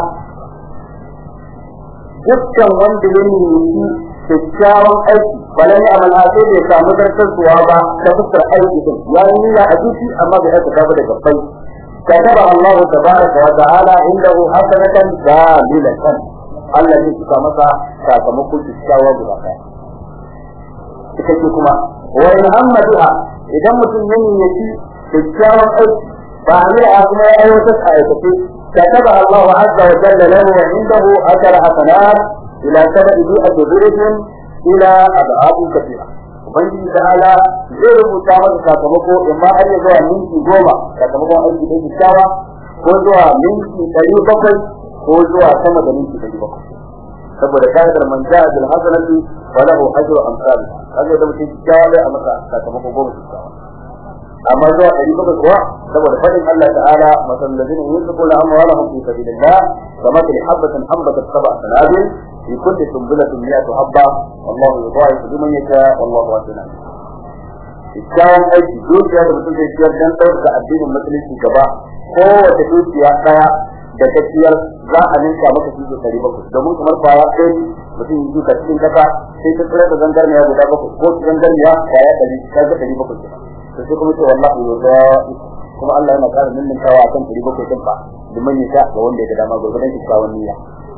dukkan wanda ya nemi kyakkyawan aiki balan ya amal sai bai samu zartarsuwa ba ta fuskar aiki din ya yi niyya a jiki amma bai aika ba da gabbai kataba Allah tabaraka wa ta'ala indahu hasanatan kamilatan Allah ya saka masa sakamakon kyakkyawa guda ɗaya ita ce kuma wa in hamma biha idan mutum ya niyyaci kyakkyawan aiki ba ne a kuma ya aiwatar a aikace كتب الله عز وجل له عنده أجر حسنات إلى 700 ضرب إلى أضعاف كثيرة. وبنجي تعالى غير متعمد كاتمكو إما أن يزوى منك جوما كاتمكو أي شيء الشاوى وزوى منك 700 وزوى سمد منك 700. saboda kaidar man ja'a bil hasanati falahu ajru amsal kaga da mutum jawabi a masa sakamakon goma su amma zuwa 700 kuwa saboda fadin Allah ta'ala masal ladina yunfiquna amwalahum fi sabilillah kamathali habatin anbatat sab'a sanabil fi kulli sunbulatin mi'atu habba wallahu yudha'ifu liman yasha wallahu wasi'un kyakkyawan aiki dukiya da mutum zai ciyar dan ɗaukaka addinin musulunci gaba kowace dukiya ɗaya da ta ciyar za a ninka maka shi 700 domin kamar kwaya ɗaya mutum yi duka cikin kasa sai ta tsira da zangarniya guda 7 ko zangarniya kwaya 100 ta ga 700 to sai kuma ce wallahi yau kuma Allah yana ƙara ninninkawa akan 700 din fa domin ya sha ga wanda ya ga dama gurgurdan kyakkyawan niyya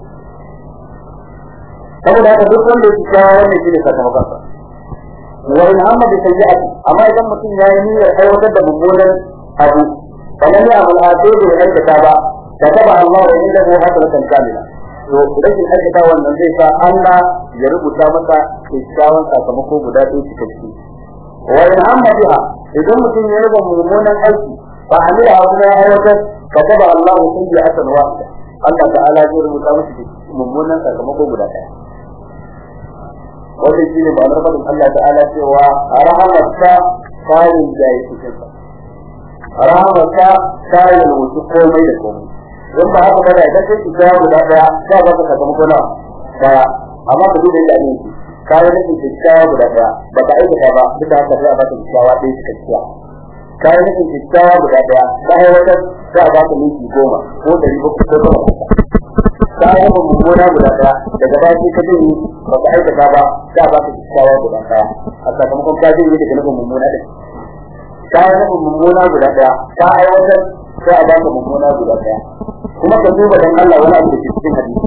saboda haka duk wanda ya kyakkyawan wannan shine sakamakon sa wa in amma bi sayyi'ati amma idan mutum yayi niyyar aiwatar da mummunan abu kamar ya amal aqidu da aikata ba kataba Allah wa innahu hasanatan kamila to rashin aikata wannan zai sa Allah ya rubuta masa kyakkyawan sakamako guda ɗaya cikakke wa in amma biha idan mutum ya rubuta mummunan aiki fa amila abu ya aiwatar kataba Allah sayyi'atan wahida Allah ta'ala zai rubuta masa mummunan sakamako guda ɗaya wannan shine ma'anar fadin Allah ta'ala cewa rahamarsa kayan da yake cikin sa rahamarsa kayan wuce komai da komai don ba haka bada idan kai shiga guda daya za ka ga sakamako na daya amma ka duba yadda ne kayan da shiga guda daya ba ka aikata ba duk da haka sai a baka shiga ɗaya cikakkiya kayan da shiga guda daya sai wata za a baka miki 10 ko 700 ko kayan mummuna guda daya daga baki ka jini ba ka aikata ba da ba ka tsawa guda daya a sakamakon ka jini daga nufin mummuna din kayan mummuna guda daya ka aiwatar sai a baka mummuna guda daya kuma ka duba dan Allah wani abu da ke cikin hadisi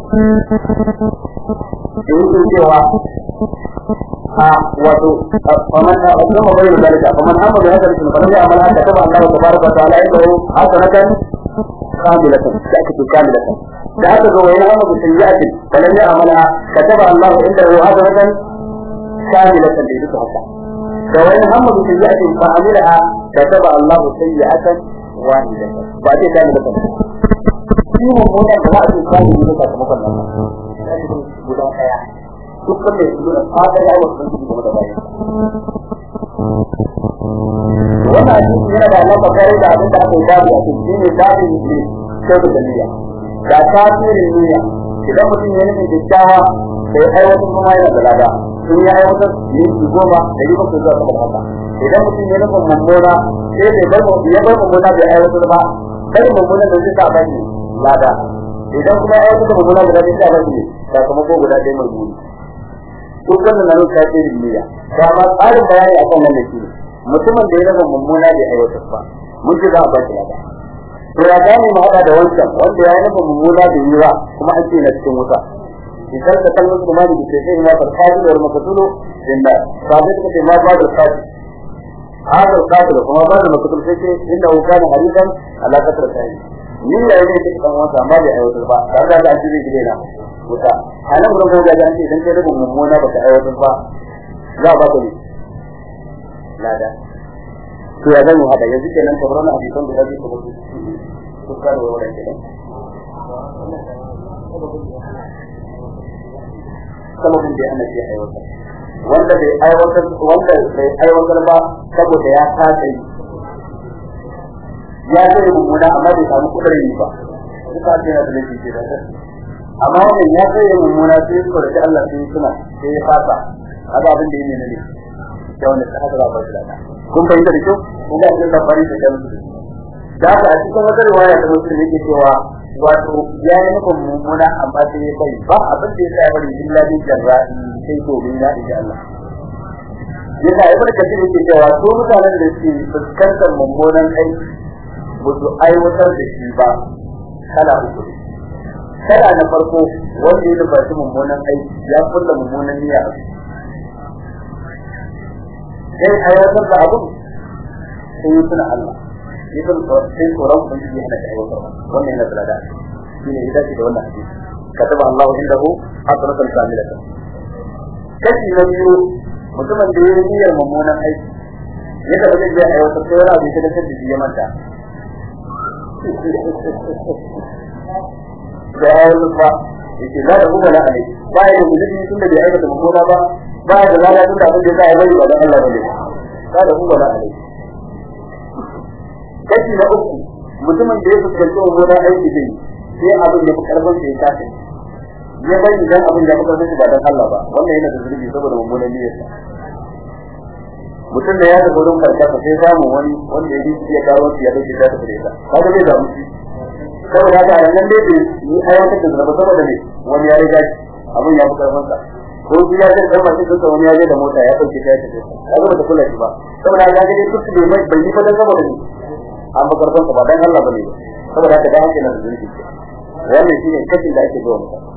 yake cewa wato faman amma bai da dalika faman amma da hadisi ne faman ya amala da kuma Allah tabaraka wa ta'ala inda hasanatan kamilatan da ake kamilatan da aka zo wani amma da sayyi'atin faman ya amala kataba Allah inda hasanatan kamilatan da duka haka da wani amma da sayyi'atin fa amila kataba Allah sayyi'atan wahidatan ba ce kamilatan shi mun da za a ce kamilatan sakamakon nan guda daya dukkan da su da fata ya wasu su game da bayan wannan hadisi yana da alaka kare da abin da aka yi babu a cikin ne babu ne sai da niyya da tasirin niyya idan mutum ya nufi kyakkyawa sai aiwatar kuma yana da lada sun yi aiwatar minti 10 da yi mutum zuwa sama haka idan mutum ya nufi mummuna sai bai bar mummuna bai aiwatar ba sai mummuna da zai sa bane lada idan kuma aiwatar da mummuna da zai sa bane sakamako guda ɗaya mai muni duk wannan nan ka ce niyya kuma tsarin bayani akan nan ne mutumin da ya nufi mummuna bai aiwatar ba mun ji za a ba shi lada to ya gane mu hada da wancan wanda ya nufi mummuna da yiwa kuma an ce na cikin wuta idan ka kallon kuma da ke sai ma farfadi da makatulu inda sabai suka ce ma ba da fadi hada fadi kuma ba da makatulu sai ce inda kana harikan alaqatar sai ni ya ne ke kan wata amma bai aiwatar ba tare da an ji zai na wuta anan gurin ga an ce idan kai nufi mummuna baka aiwatar ba za ba ka ne lada to ya gani hada yanzu kenan kamar wannan hadisan da zai ko kuka da wannan kenan kuma din da annabi ya aiwatar wanda bai aiwatar ba saboda ya kasa ya ce mummuna amma bai samu kudirin ba duka ce da laifi ce da amma wannan ya ce mummuna sai ko da Allah sai suna sai ya fasa haka abin da yake ne da wannan haka ba shi da kun fahimta da kyau kun ga cikin tafari da kan da haka a cikin wata riwaya ta musulmi yake cewa wato ya yi nufin mummuna amma sai ya kai ba abin da ya sa bari illa bi jarra'i sai to bin da insha Allah yasa ibn kathir yake cewa su mutanen da suke fuskantar mummunan kai ba su aiwatar da shi ba kala uku kala na farko wanda ya nufa mummunan aiki ya kulla mummunan niyya sai aiwatar da abu sai yi suna Allah idan sai tsoron kun yi hana da aiwatar wannan yana da lada shine ya dace da wannan hadisi kataba Allah indahu hasanatan kamilatan kashi na biyu mutumin da ya yi niyyar mummunan aiki yadda ba zai je aiwatar sai wani abu da kake da ya manta da aiwatar ba yake la da kuma la alai ba ya da zunubi tun da bai aikata mummuna ba ba ya da lada tun da abin da ya bari ba dan Allah bane ba da kuma da alai kashi na uku mutumin da ya fuskanci mummunan aiki zai sai abin da karfin sa ya tafi ya bari dan abin da muka sani ba dan Allah ba wannan yana da zunubi saboda mummunan niyyarsa mutum da ya ga gurin karkata sai samu wani wanda ya yi ya kawo shi ya dauke ta da ita kaga zai damu shi saboda haka nan dai ni aiwatar da zaba saboda ne wani ya riga abin ya fi karfin sa ko shi ya ga karfin sa wani ya je da mota ya dauke ta da ita kaga ba kula shi ba saboda haka ga dai duk da mai bai yi fa dan saboda ne an ba karfin sa ba dan Allah bane saboda haka da haka yana da zunubi wannan shine kashin da ake zuwa mutum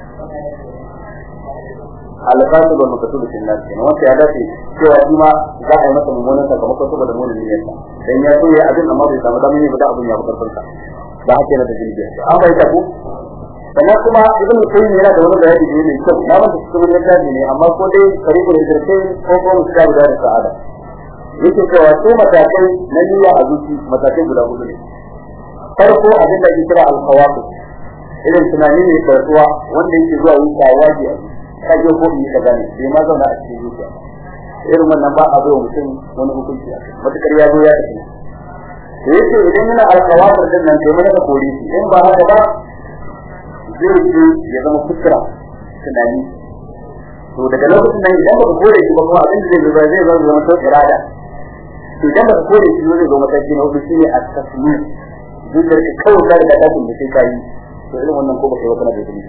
alqatul wal maqtul fil nas kenan wanda ya dace cewa shi ma za a yi masa mummunan sakamakon saboda munin niyyarsa dan ya so ya abin amma bai samu damar yin ba abin ya karfin sa da haka yana da zunubi an bai ta ku sannan kuma ibn qayyim yana da wani bayani da yake kyau na wanda cikin littafi ne amma ko dai karibul hijratain ko ko musabu da sa'ada yake cewa sai matakai na niyya a zuci matakai guda hudu ne farko abin da ake kira al-khawati irin tunani ne kartuwa wanda yake zuwa yin tawaji kaje ko yi kaza ne sai ma zauna a cikin zuciya irin wannan ba a zo mutum wani hukunci matakar ya zo ya tafi yace idan yana alƙawatar din nan sai mun ka kore shi in ba haka ba zai ji ya zama fikra tunani to daga lokacin nan idan ba kore shi ba kuma abin da zai zama to irada to idan ba kore shi zai zo mataki na hudu shine at-tasmim duk da kawai da kafin da sai kai to irin wannan ko ba kai ba kana da dalili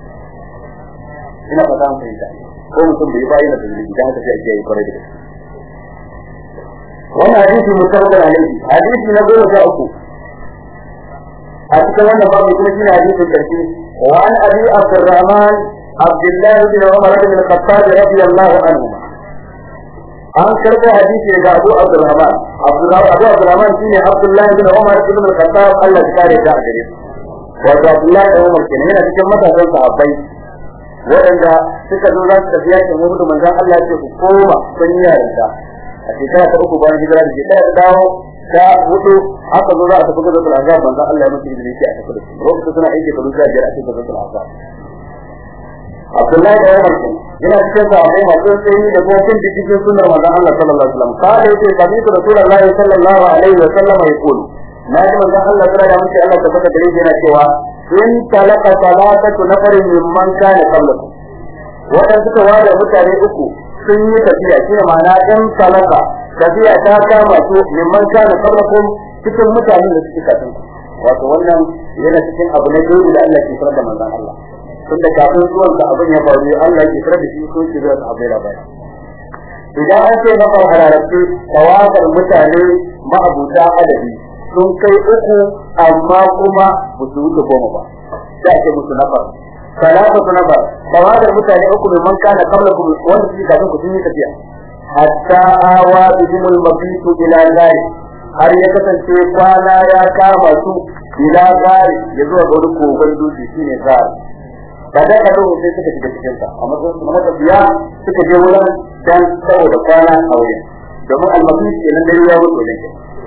ina fata mun fahimta ko mutum bai bayi da dalili dan haka sai ake yi kwarai da gaske wannan hadisi mutawalla alaihi hadisi na goma sha uku a cikin wannan babu kuma shine hadisin karshe wa an abi abdurrahman abdullah bin umar bin al-khattab radiyallahu anhu an karbo hadisi daga abu abdurrahman shine abdullah bin umar bin al-khattab Allah ya kare da gare shi wato abdullah bin umar kenan yana cikin matasan sahabbai waɗanda suka zo za su tafi yakin Uhud manzon Allah ya ce ku koma kun yi yarinta a shekara ta uku bayan hijira da shekara ta dawo ta hudu aka zo za a tafi gudu da azab manzon Allah ya musu izini ce a tafi da su lokacin suna aiki da ruwa jira a cikin gudu da azab Abdullahi da Umar yana cikin sahabbai masu tsayi da kuma kin cikin sunnar manzon Allah sallallahu alaihi wasallam kada yace kabiru rasulullahi sallallahu alaihi wasallam ya kulu na ji manzon Allah da muke Allah tabbata da yana cewa in talaka salatatu nafarin mimman kana qablakum wadan suka ware mutane uku sun yi tafiya shine ma'ana in talaka tafiya ta kama su mimman kana qablakum cikin mutanen da suke kafin wato wannan yana cikin abu ne da Allah ke fara da manzon Allah tunda kafin zuwan da abin ya faru Allah ke fara da shi ko shi da abai da bai idan an ce na fararrace tawakkal mutane ma'abuta adabi sun kai uku amma kuma ba su wuce goma ba sai ake musu nafar salatu nafar tawadar mutane uku ne man kana qablakum wanda suke kafin ku sun yi tafiya hatta awa bihimul mabitu ila gari har ya kasance kwana ya kama su ila gari ya zo ga wani kogon dutse shine gari kada ka zo sai suka shiga cikin sa amma sun kuma tafiya suka je wurin dan saboda kwana a wurin domin al-mabit kenan dare ya wuce ne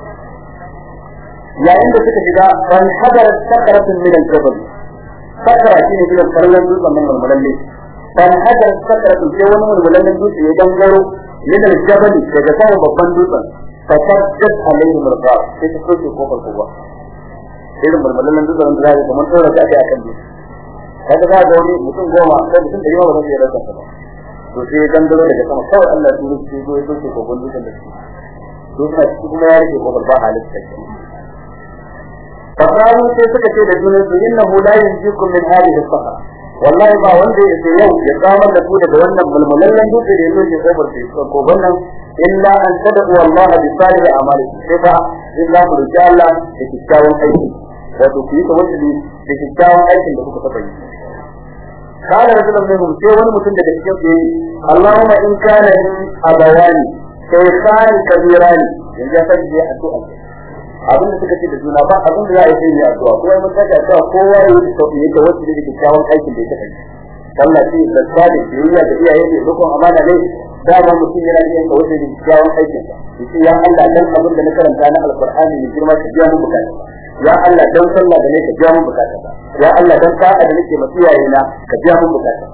yayin da suka shiga ban hadar sakaratun min al-jabal sakara shine gidan kallon dutsen nan mulmulalle ban hadar sakaratun sai wani mulmulalle dutse ya dangaro min al-jabal daga saman babban dutsen fatajjat alayhi marqa sai ta soke kofar kowa irin mulmulalle dutsen da zai kuma tsora ta akan dutse kaga ga wani mutum goma sai mutum da yawa ba zai rasa ba to sai ya dangaro daga sama kawai Allah ya turo shi ya soke kofar dutsen da shi dutsen kuma ya rike kofar ba halitta فقالوا سيسك سيد الجنود إنه لا ينجيكم من هذه الصخرة والله ما وندي يسيو يقامل لكود بوانا بالمللن دوسي ليسوش يقوبر في كوبنا إلا أن تدعوا الله بصالح أعمالكم شفا إلا فرجاء الله لتشاون أيكم وتكيك وجدي لتشاون أيكم لكوك تبين قال رجل منهم سيوان مسند بشكل اللهم إن كان أبواني شيخان كبيران يجب أن يأتوا abin da suka ce da juna ba abin da za a yi sai addu'a ko mun saka addu'a kowa ya yi sauki yake wacce da kyakkyawan aikin da yake kai Allah shi da tsari da yayya da iyaye da rukun amana ne da ba mutum yana yin wacce da kyakkyawan aikin sa yace ya Allah dan abin da na karanta na alqur'ani ne girma ka biya mu bukata ya Allah dan sallah da ne ka biya mu bukata ya Allah dan sa'a da nake masu iyaye na ka biya mu bukata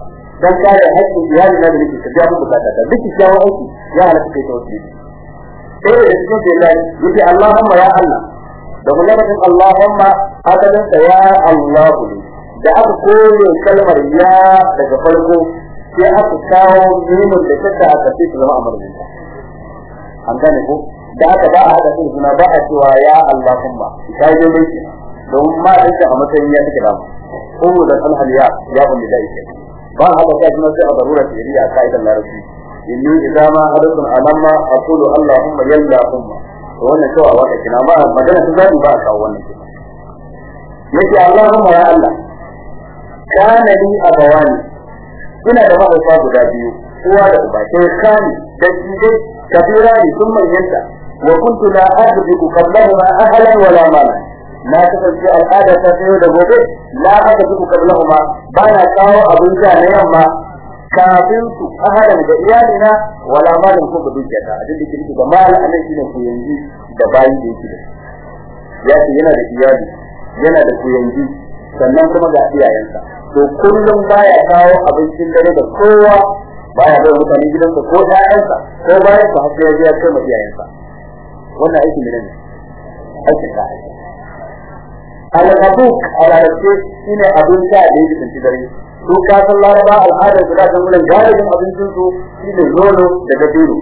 dan kare haƙƙin iyali na da nake ka biya mu bukata ta duk kyawu aiki ya halatta kai tawassuli sai da cikin da yake Allahumma ya Allah da kullum Allahumma hadadan ya Allah da aka kore kalmar ya daga farko sai aka kawo mimun da take aka ce su zama amarin an gane ko da aka ba a hada su suna ba a cewa ya Allahumma kai dai ne don ma dinka a matsayin ya take da ko da alhaliya ya bunni da yake ba haka ta kuma sai a darura shari'a kaidan larabci inni idza ma hadathu alamma aqulu Allahumma yalla umma to wannan cewa wata kina ba magana ta zai ba a kawo wannan yake Allahumma ya Allah kana li abawani ina da mahaifa guda biyu uwa da uba sai kani da jide kabira ne sun manyanta wa kuntu la ahdiku qablahuma ahlan wala malan na kasance al'ada ta sayo da gobe la ahdiku qablahuma bana kawo abin da na yamma kafin su ahlan da iyalina wala malan ko dukiyata a duk kike da mal anan shine ku yanzu da bayi da yake ya ce yana da iyali yana da ku yanzu sannan kuma ga iyayensa to kullum baya kawo abincin dare da kowa baya da mutane gidansa ko ƴaƴansa ko bayan sa har sai ya kai ma iyayensa wannan aiki ne aiki ka al-qabuk al-arabi shine abin da yake cikin dare to ka san laraba al'adar da kan gurin galibin abincin su shine nono da dabino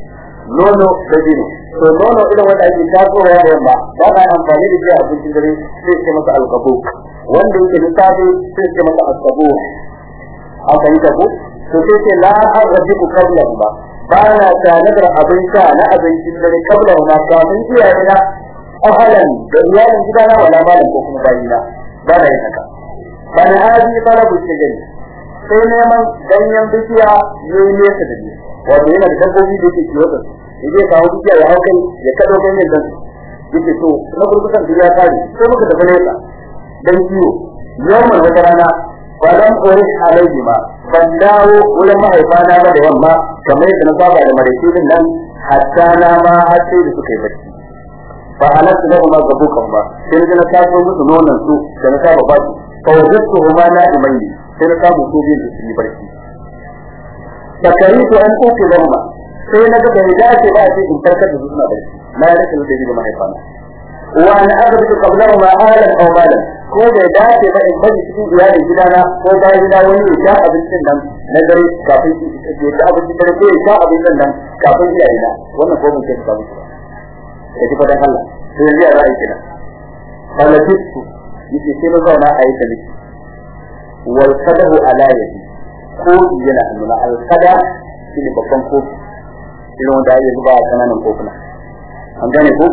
to nono idan wanda ake tasowa da yamma ba ka amfani da shi a abincin dare sai ce masa al-qabuk wanda yake lissafi sai ce masa asabu aka yi tabu to sai ce la arjiku qabla ba na tanadar abin sha na abincin dare qabla ma kafin iyayena ahalan da iyalin gidana wala malam ko kuma bayina ba da haka bana haji talabu shajari sai neman ganyen bishiya yayi nesa da ni wato yana da dabbobi da yake kiwo da su yaje kawo bishiya ya haukai ya kado ganyen dan yake to na gurgusan ya kare sai muka tafi nesa dan kiwo yawan wata rana wadan kore alaihi ma ban dawo wurin mahaifana ba da yamma kamar yadda na saba da marikinin nan hatta na ma har sai da suka yi bacci fa halatu lahu ma gabukan ba sai na taso musu nonon su da na saba ba su fa wajadtu huma na'imaini sai na samu su biyu su yi barci fakaritu an kuke lamma sai na ga da dace ba sai in farkar da su suna barci na rike da mahaifana wa ana abdu qablahu ma ahlan aw malan ko da dace da in bari cikin iyali gidana ko bayan da wani ya abincin nan na dare kafin ya ta abincin dare ko ya abincin nan kafin iyalina wannan ko mun ce ka mutu da ji fadan Allah sai ya ra'ayi kina falatitu yace sai na zauna a yi taliki wal qadahu ala yadi ko yana hannuna al qada shine babban kofi irin wanda ya zuba kananan kofuna an gane ko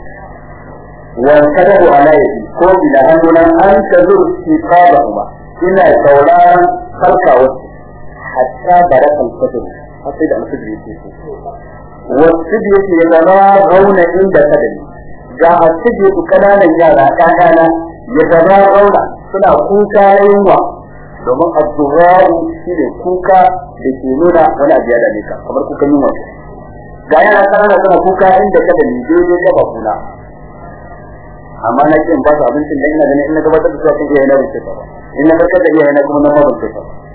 وَكَذَبُ عَلَيْهِ قُلْ لَهُنَا أَنْ تَزُرْ إِقَابَهُمَا إِنَّ سَوْلَانَ خَلْقَهُ حَتَّى بَرَكَ الْفَجْرُ حتى إذا الفجر يسير والسجية يتراغون عند سدن جاء السجية كنانا يارا كانا يتراغون سنة كوكا ينوى domin addu'a'u shine kuka da ke nuna wani abiya da nika kamar kuka yunwa ga yana kana suna kuka inda kada ni daidai da bakuna amma na kin ba su abincin da ina ganin ina gabatar da su cikin iyayen na rubuce ba ina barkar da iyayen na kuma na rubuce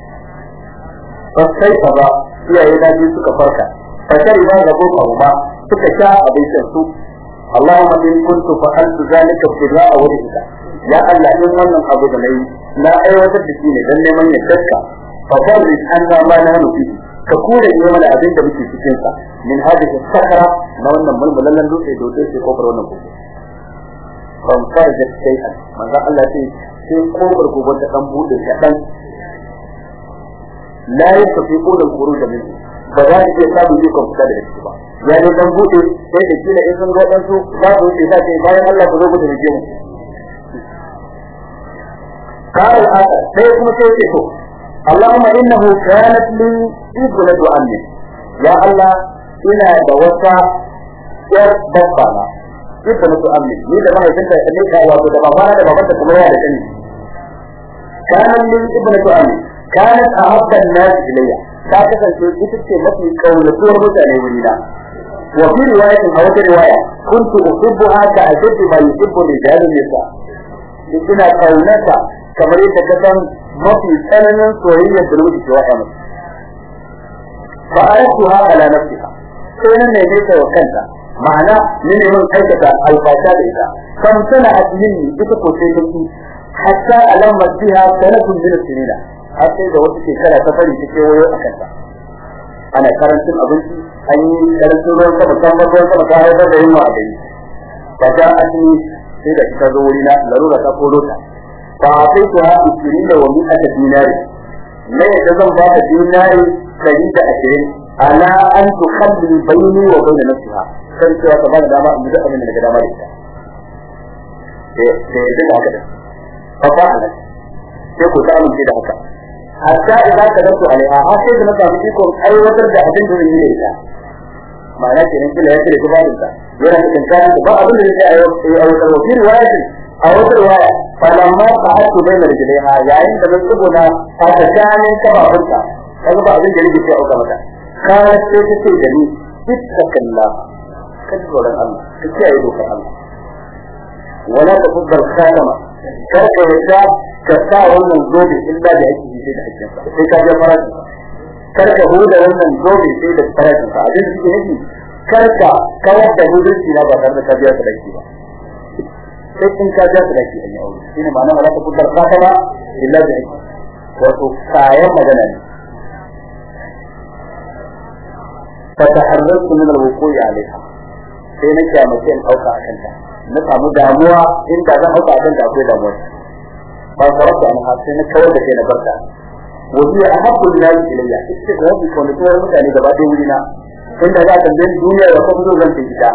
ba sai ba iyayen na ji suka farka fakari ba ga gofa ba suka sha abincin su Allahumma in kuntu fa'altu zalika ibtigha'a wajhika ya Allah in wannan abu da nayi na aiwatar da shi ne dan neman yardarka fa farri anna ma na nufi ka kore ne mana abin da muke cikin sa min hadhihi sakara na wannan mulmulan dutse sai kofar wannan kofi ban farja sai manzo Allah sai kofar gobe ta dan bude kadan la yafi qulul khuruj min ba za ki samu ikon fita da shi ba ya ne dan bude sai da kila in sun ga dan su za su yi sai bayan Allah ku zo ku da mu قال سيكون سيكون اللهم إنه كانت لي ابنة عمي يا الله إنا دوسا يبقانا ابنة عمي إذا ما يسنت إليك وإذا ما فانا بابنت كمريا لسني كانت لي ابنة عمي كانت أحب الناس إلي كانت تنسي مطلي كولتور متعني ولينا وفي رواية أو رواية كنت أحبها كأجد ما يحب رجال النساء لكنا كونتا kamar yadda ka san mafi tsananin soyayya da rubuta cewa ya mutu fa ayatuha ala nafsiha sai nan ne ta kanta ma'ana ne mun aikata alfasha da ita kam sana admin ita ko sai take hatta alamma fiha sanatun min as-sinina har sai da wata shekara ta fari take wayo akan ta ana karantun abinci an yi karantun ruwan sama kan ruwan sama ta haifar da yunwa a gari ba ta asini sai da ta zo wurina larura ta koro ta ba a sai ta ishirin da wani aka dinari ne da zan ba ta dinari 120 ala an tukhalli bayni wa bayna nafsiha sai ta ba da dama in da abin da daga dama da ita sai da haka da fa fa'ala sai ku ta amince da haka hatta idan ka dauko alaiha har sai da maka iko aiwatar da abin da zai yi ita ma'ana kenan kila yake da gubadin ta yana cikin kan ba abin da zai aiwatar wa fi riwayati a wata riwaya falamma fa'atu bayna rijlaiha yayin da mun tsubuna a tsakanin kafafunta kaga ba abin da yake ce auka mata kana sai ta ce da ni ittakallah kada tsoron Allah kace ayi dokar Allah wala tafaddal khatama karka yadda ka sa wannan zobe illa da yake sai da hakkin sa sai ka ga farashin karka huda wannan zobe sai da farashin sa abin da yake nufi karka kawar da hudunci na ba tare da ka biya sadaki ba sai in ka biya sadaki an yi aure shine ma'ana wala tafaddal khatama illa da yake wato kayan magana ne فتحررت من الوقوع عليها sai na kyamace in auka akan ta na samu damuwa in da zan auka akan ta akwai damuwa ba sarrafa an ha sai na kawar da kai na barka wajiya ahabbu lillahi ilayya sai da wani ko ne to mutane gaba da wurina inda za ka bin duniya da kuma zo zan tinta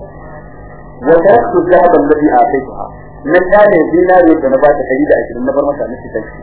wa taraktu dhahaban alladhi ataytuha min kana dinari da na ba ta 120 na bar mata miki tashi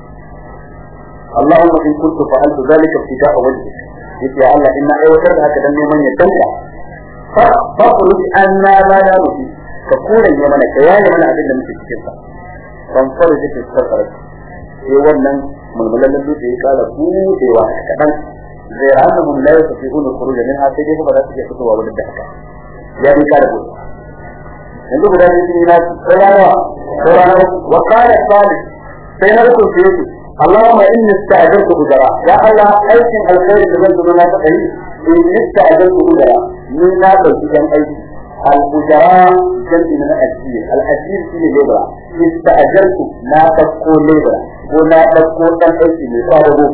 Allahumma in kuntu fa'altu dhalika ibtida'a wajhika ya Allah inna aiwatar da haka dan neman yaddanka fa kullu anna la na'budu ka kore ne mana ka yayi mana abin da muke cikin sa dan fara da tsakar sai wannan mulmulan da yake kala budewa kadan zai annahum la yastati'una khuruj minha sai dai ba za su iya fitowa wurin da haka ya ni kala bu yanzu guda ne shi na saurawa wa qala salih sai na rubuce shi اللهم إني استعجلت بجراء يا الله أيكن الخير لذلك ما تقري إني استعجلت بجراء من لا تلتجن أيكن البجراء جنب من الأجير الأجير فيه لبرا استعجلت لا تقول لبرا ولا تقول أن أيكن يصابه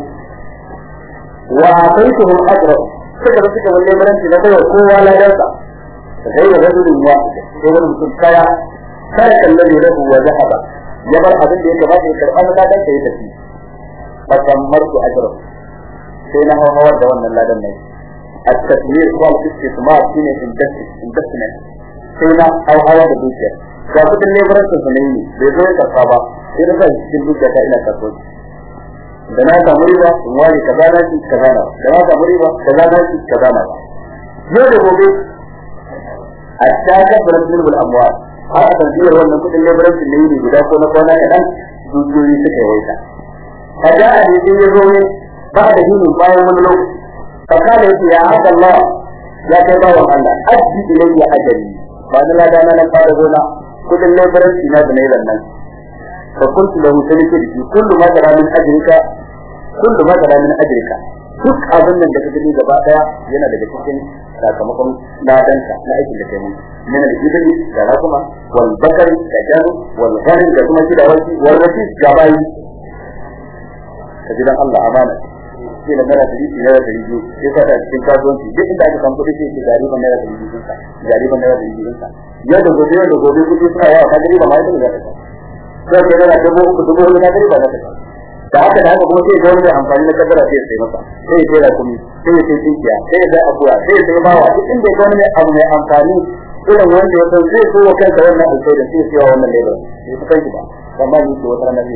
وأعطيتهم أجرا فكرة فكرة واللبرا لديه قوة لا يسع غير رجل واحد غير المسلسية خلق الذي له وذهب يبر أبن ليك ما يكرأ أنا لا تنسى يتفي فكمرت أجره سينا هو دوانا لا دمي التكبير هو الاستثمار فينا investment سينا أو هوا بدوشة كافة اللي برسل سنيني بيزوي كفابا سينا فهي بدوشة إلى كفوش دناتا مريبا موالي كذاناتي كذانا دناتا مريبا كذاناتي كذانا يوجد بوبي الشاكة برسل بالأموال har a tafiyar wannan kudin lebaranci ne ne guda ko na kwana kadan dukiyoyi suka yawaita kaga a cikin yazo ne ba da hini bayan wani lokaci fakala yake ya Allah ya kai bawan Allah addi ilayya ajali ba da ladana na fara gona kudin lebaranci na da nailan nan fa kuntu lahu salika kullu ma tara min ajrika duk abin nan da kake gani gaba daya yana daga cikin sakamakon ladanka na aikin da kai mun min al-ibli da rakuma wal bakari da jaru wal gharim da kuma kidawaki wal wasi gabai kajidan Allah amana shi ne mara dalili ne da dalili sai ka ta cikin kasuwanci duk inda aka san kudi sai gariban ne da dalili sa ya da gobe kudi suna yawa ka gari ba mai da ka sai ka da dubo na gari ba da haka kuma sai ga wani amfani na kaddara sai sai masa sai ya tera kuma sai ya tinkiya sai ya akura sai ya bawa duk inda ga wani abu mai amfani irin wanda ya san zai so kanka wannan alƙawarin sai ya wannan labor sai ka kai ba amma ni ko wata ranar ne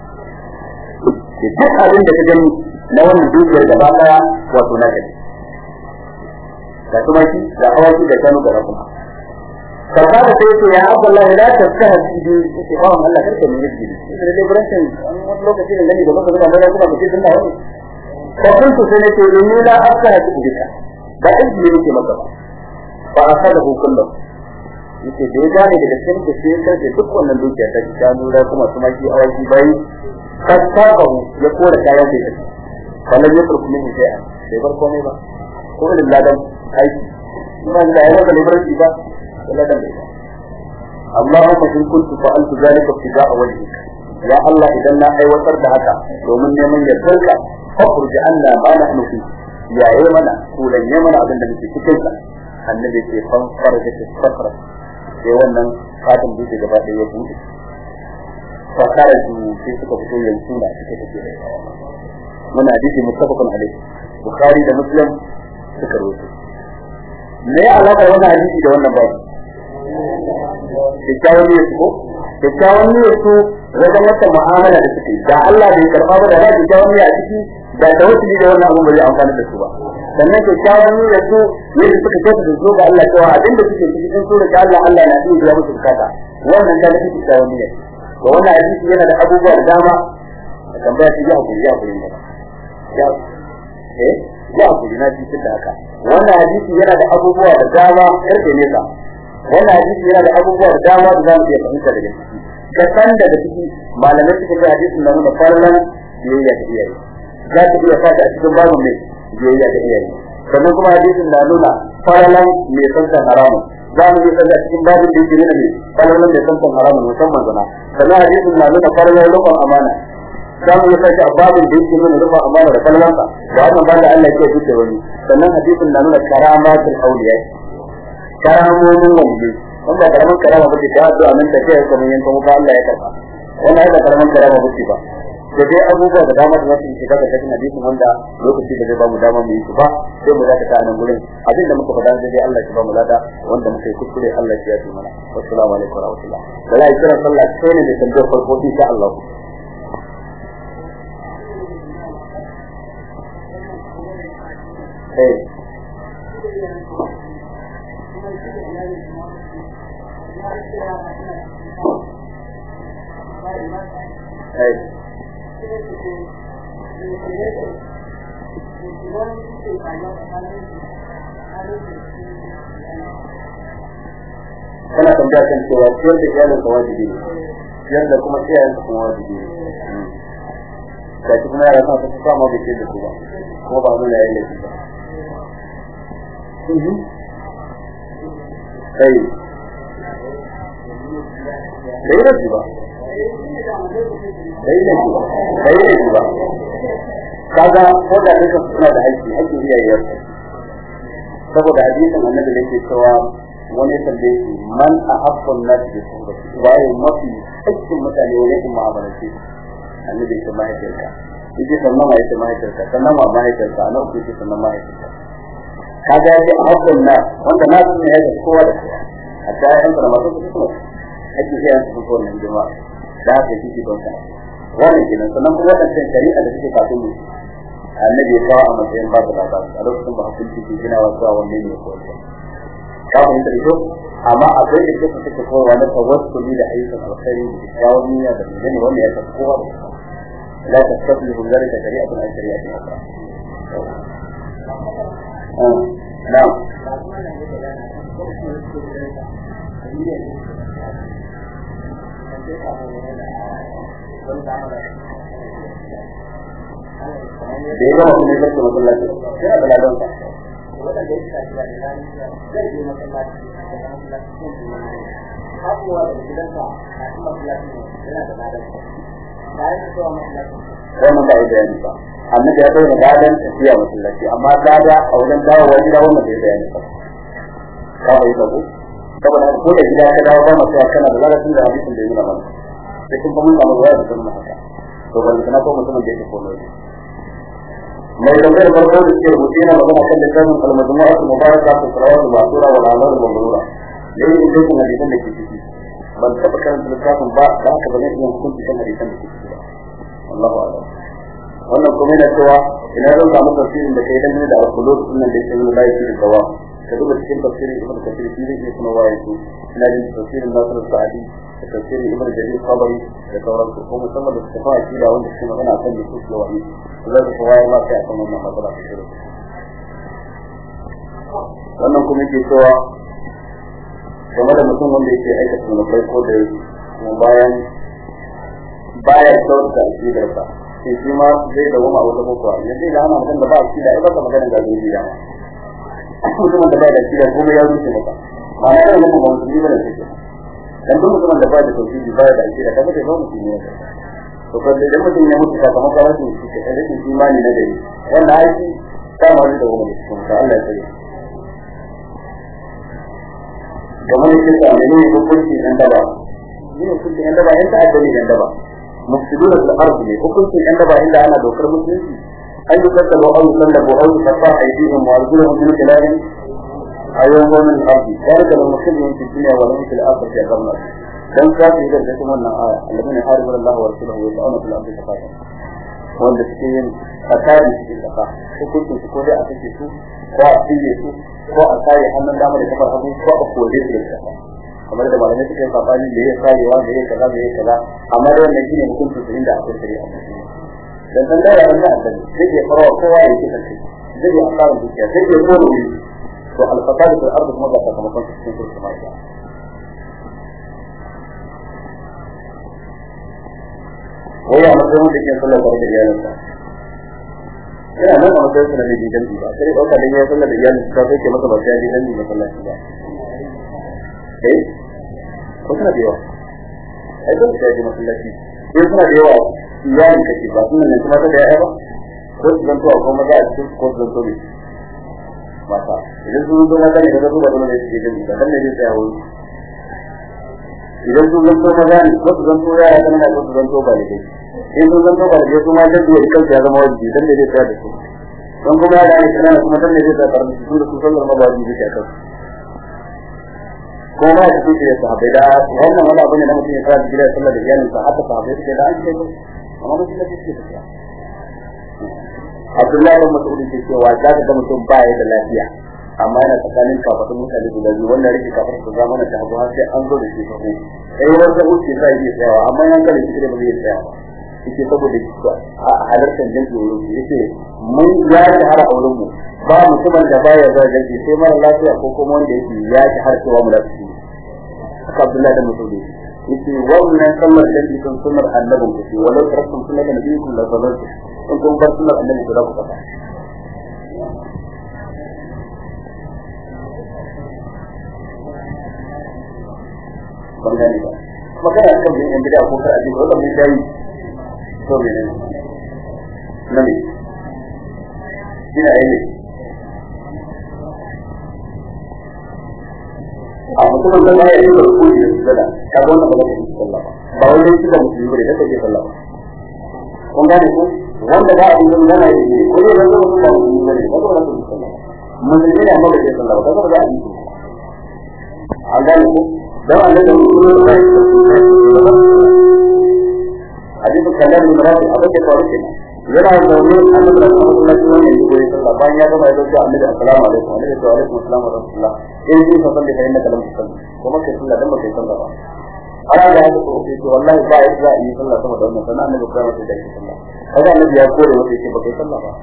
duk abin da ka gani na wannan dukiyar da ba daya wato na gani da kuma shi da awaki da kanu da kuma فقال سيدي يا عبد الله لا تستهد في استقامة الله كرك من يجري إذا لي برنسن مطلوب كثير الذي بلغ بلا بلا بلا كثير منه فقلت سيدي إني لا أستهد بك بأجل لك مطلب فأخذه كله yace da ya gane daga cikin da sai sai duk wannan dukiya ta shanu da kuma tumaki awaki bai kasabu ya kora kayan da yake wannan ya turku min sai sai bar komai ba ko da ladan aiki kuma da ya ga liberty ba ladan ba Allahumma in kuntu fa'altu zalika ibtida'a wajhik ya Allah idan na aiwatar da haka domin neman yardarka fakhruj anna ma nahnu fi ya yi mana kulan yi mana abin da muke cikin sa annabi ke fanfar da sakra sai wannan fatan duk gaba da ya bude fakara su sai suka fito yanzu da suke tafiya muna hadisi muttafaqun alayhi bukhari da muslim suka rawaito me ya alaka wannan hadisi da wannan babu kyakkyawan niyyar su wajen wata mu'amala da suke da Allah bai karɓa ba da za su kyakkyawan niyya a ciki da tawassuli da wannan abun ba zai amfana da su ba sannan kyakkyawan niyyar su yadda suka tafi da su ga Allah cewa abin da suke cikin su da Allah Allah na iya biya musu bukata wannan da take kyakkyawan niyyar to wannan hadisi yana da abubuwa da dama da tambaya shi ya hakuri ne ya hakuri na cikin da haka wannan hadisi yana da abubuwa da dama karfe nesa wannan hadisi yana da abubuwa da dama da zamu iya fahimta daga ciki ka san daga ciki malamai suka ce hadisin nan da farlan biyayya da iyaye za ta iya fada a cikin babu mai biyayya da iyaye sannan kuma hadisin na nuna farlan mai santan haramun za mu yi sanda cikin babin da yake nuna mai farlan mai santan haramun musamman zana sannan hadisin na nuna farlan rukun amana za mu yi sanda a babin da yake nuna rukun amana da farlansa da wannan ba da Allah ke duke wani sannan hadisin na nuna karamatul awliya karamomin wani wanda karamin karama bace ta addu'a nan ta kai kuma yin kuma Allah ya karba wannan ai karamin karama bace ba da dai abubuwa da dama da zasu shiga da cikin hadisin wanda lokaci da zai ba mu dama mu yi su ba sai mu zaka ta nan gurin abin da muka faɗa dai Allah ya ba mu lada wanda muka yi kuskure Allah ya yi mana assalamu alaikum wa rahmatullah wala ikra sallah sai ne da tambayar farko insha Allah kana tambaya kan cewa ciyar da iyalin ka wajibi ne ciyar da kuma iyayen ka kuma wajibi ne da kuma yara kan su samu da ciyar da su ba kuma ba nuna yayin da su ba sai dai da ba dai ba kaga ko da kake suna da haƙƙi iyayen saboda hadisin annabi da yake cewa wani tambaye shi man ahabbu an-nas bi suhbati waye mafi hakkin mutane ne in mu'amalance annabi ya mai tarka yake sannan mai ta mai tarka sannan ma mai tarka ana ku ce sannan mai tarka kaga yake ahabbu an-nas wanda na sun yi da kowa da kowa hatta yan da masu su kuma hakki sai an su wannan jama'a da haka kike don ka wannan kenan sannan kuma wannan shari'a da take kafin mu annabi ya kawo a matsayin babu labari a lokacin ba hukunci ke gina wasu a wanne ne ko wanda ka fahimta da kyau amma akwai da kyau take kowa na tawassuli da ayyukan alkhairi da kyawun niyya da menene wanda ya tafi kowa la tasbihu zalika shari'atun an shari'atin ukhra na'am da ya gama kuma yake masallaci yana da ladan sa wanda da yake tafiya da ladan zai je masallaci da masallaci hakuwa da gidansa na kuma masallaci yana da ladan sa bayan da zuwa masallaci wannan ba bayani ba annabi ya bayyana ladan tafiya masallaci amma lada a wajen dawowa gida wannan bai bayani ba kawai da ku saboda ko da gida ka dawo ba masu kana da ladan da hadisin da yana mana sai kun ba mun samu waya da kuma haka to ban kana ko mutum da yake komai mai tambayar farko da ke rubuce na magana kan littafin al-majmu'at mubaraka fi salawat al-ma'thura wal a'mal al-mabrura dai idan kun hadisan da ke ciki ban taba karanta littafin ba da haka bane yin hukunci kan hadisan da ke ciki ba Allahu a'lam wannan kuma yana cewa ina zan samu tafsirin da kai dan da al-qulub sunan da yake nuna lafiya da dawa ka duba cikin tafsirin ibn kathir shi ne kuma waye su ina jin tafsirin nasr al-sa'di da tafsirin ibn jarir qabri da sauran su kuma musamman da suka fara kira wanda suke magana akan nusus da wani za su waye ma sai akan wannan matsala ta shirin wannan kuma yake cewa game da mutum wanda yake aikata zunubai ko da kuma bayan baya sauka a cikin sa sai shi ma zai da wama wata boko ne zai da hana mutum da ba shi da ba ka magana da zunubi da mutum da ba da shi da kuma ya rufe maka ba ya da kuma mutum ne da shi dan duk mutum da ba da tauhidi ba da shi da kaga da mutum ne to kada da mutum ya mutu sakamakon rashin shi da rashin imani na dare wannan aiki kama da wani cikin Allah ya tsare kamar yadda ne hukunci dan daba ne hukunci dan daba yanda addini dan daba mufsiduna fil ardi ne hukunci dan daba inda ana dokar musulunci ayu katabu aw sallabu aw tafa aydihim wa arjuluhum min khilaf ayyuhum min ardi dalika al muslimin fi dunya wa fil akhirati azabna dan kafi da kuma wannan aya alladhina haribu Allah wa rasuluhu wa ta'ala fil ardi tafata wanda suke yin tsakani cikin kasa hukuncin su ko dai a kace su ko a tsire su ko a kare hannun dama da kafar hagu ko a kore su da kasa kamar da malamai suke sabani da yake karewa da yake kaza da yake kaza amma da wannan shine hukuncin su inda akwai shari'a dan dan da Allah da zai ya fara kowa yake kace zai ya fara dukiya zai ya kowa to al-fasad fil ardh kuma da sakamakon cikin kursu mai wai a matsayin da ke sallar da iyalinsa yana nan a matsayin sallar da iyalinsa ba sai ɗauka da ya sallar da iyalinsa ta sai ke masa ba sai ya iyalinsa ba sallar ba ko suna da yawa ai don sai ya masallaci sai suna da yawa iyalin kake ba suna ne kuma da yaya ba ko su zanto ko maza a cikin ko su zanto ne mata idan su zo maza ne da su ba dole ne su je da dan ne zai tsaya wuri idan su zanto maza ne ko su zanto yaya kana ko su zanto ba ne in sun zanto ba da su ma da su kansu ya zama wajibi dan ne zai tsaya da su don kuma ya ne kana kuma dan ne zai tsaya da su da su sallar ma wajibi zai tsaya ko ma su ce sahabbai da wannan wani abu ne da mutum ya tsaya gida sallar da iyalin sa haka sahabbai suke da an ce amma mutum da yake tafiya Abdullahi bin Mas'ud yake cewa da ga mutum ba ya da lafiya amma yana tsakanin kafatun mutane guda biyu wannan rike kafatun su zamanin ta abu sai an zo da shi ko sai wanda wuce zai yi tsayawa amma yan kare shi da ba zai tsaya ba yake saboda halartar jami'o'i yake mun ya ji har auren mu ba mutumin da baya zuwa jami'i sai mara lafiya ko kuma wanda yake ya ji har cewa mu lafiya haka Abdullahi da Mas'ud yake wannan sallar jami'i sun sunnar annabin ku walau taraktum sunnat nabiyyikum la dalaltu in kun bar sunnar annabi ku za ku fata bangane ba magana kan bin bid'a ko kar aji ko da mun dai to ne nani ina yi a mutum da ya yi ko yi da ka wannan ba da sallah ba wai dai da mutum ne da take sallah kun gane ko wanda ba a yi yana yi ko ne da mutum da mutum ne ba da sallah mun ne da ba da sallah ba da za a yi an gane ko dan Allah da hadisi kallar min rabi abin da kawai kenan yana da wani annabi da Allah ya yi goyi sallah bayan ya gama da cewa annabi assalamu alaikum wa alaikum assalam wa rahmatullah in ji fa sallah inda kalam sallah kuma kai sallah dan ba kai sallah ba ana da haka ko sai wallahi ba ya za yi sallah sama da wannan sanan annabi kuma sai da sallah kaga annabi ya kore wanda yake ba kai sallah ba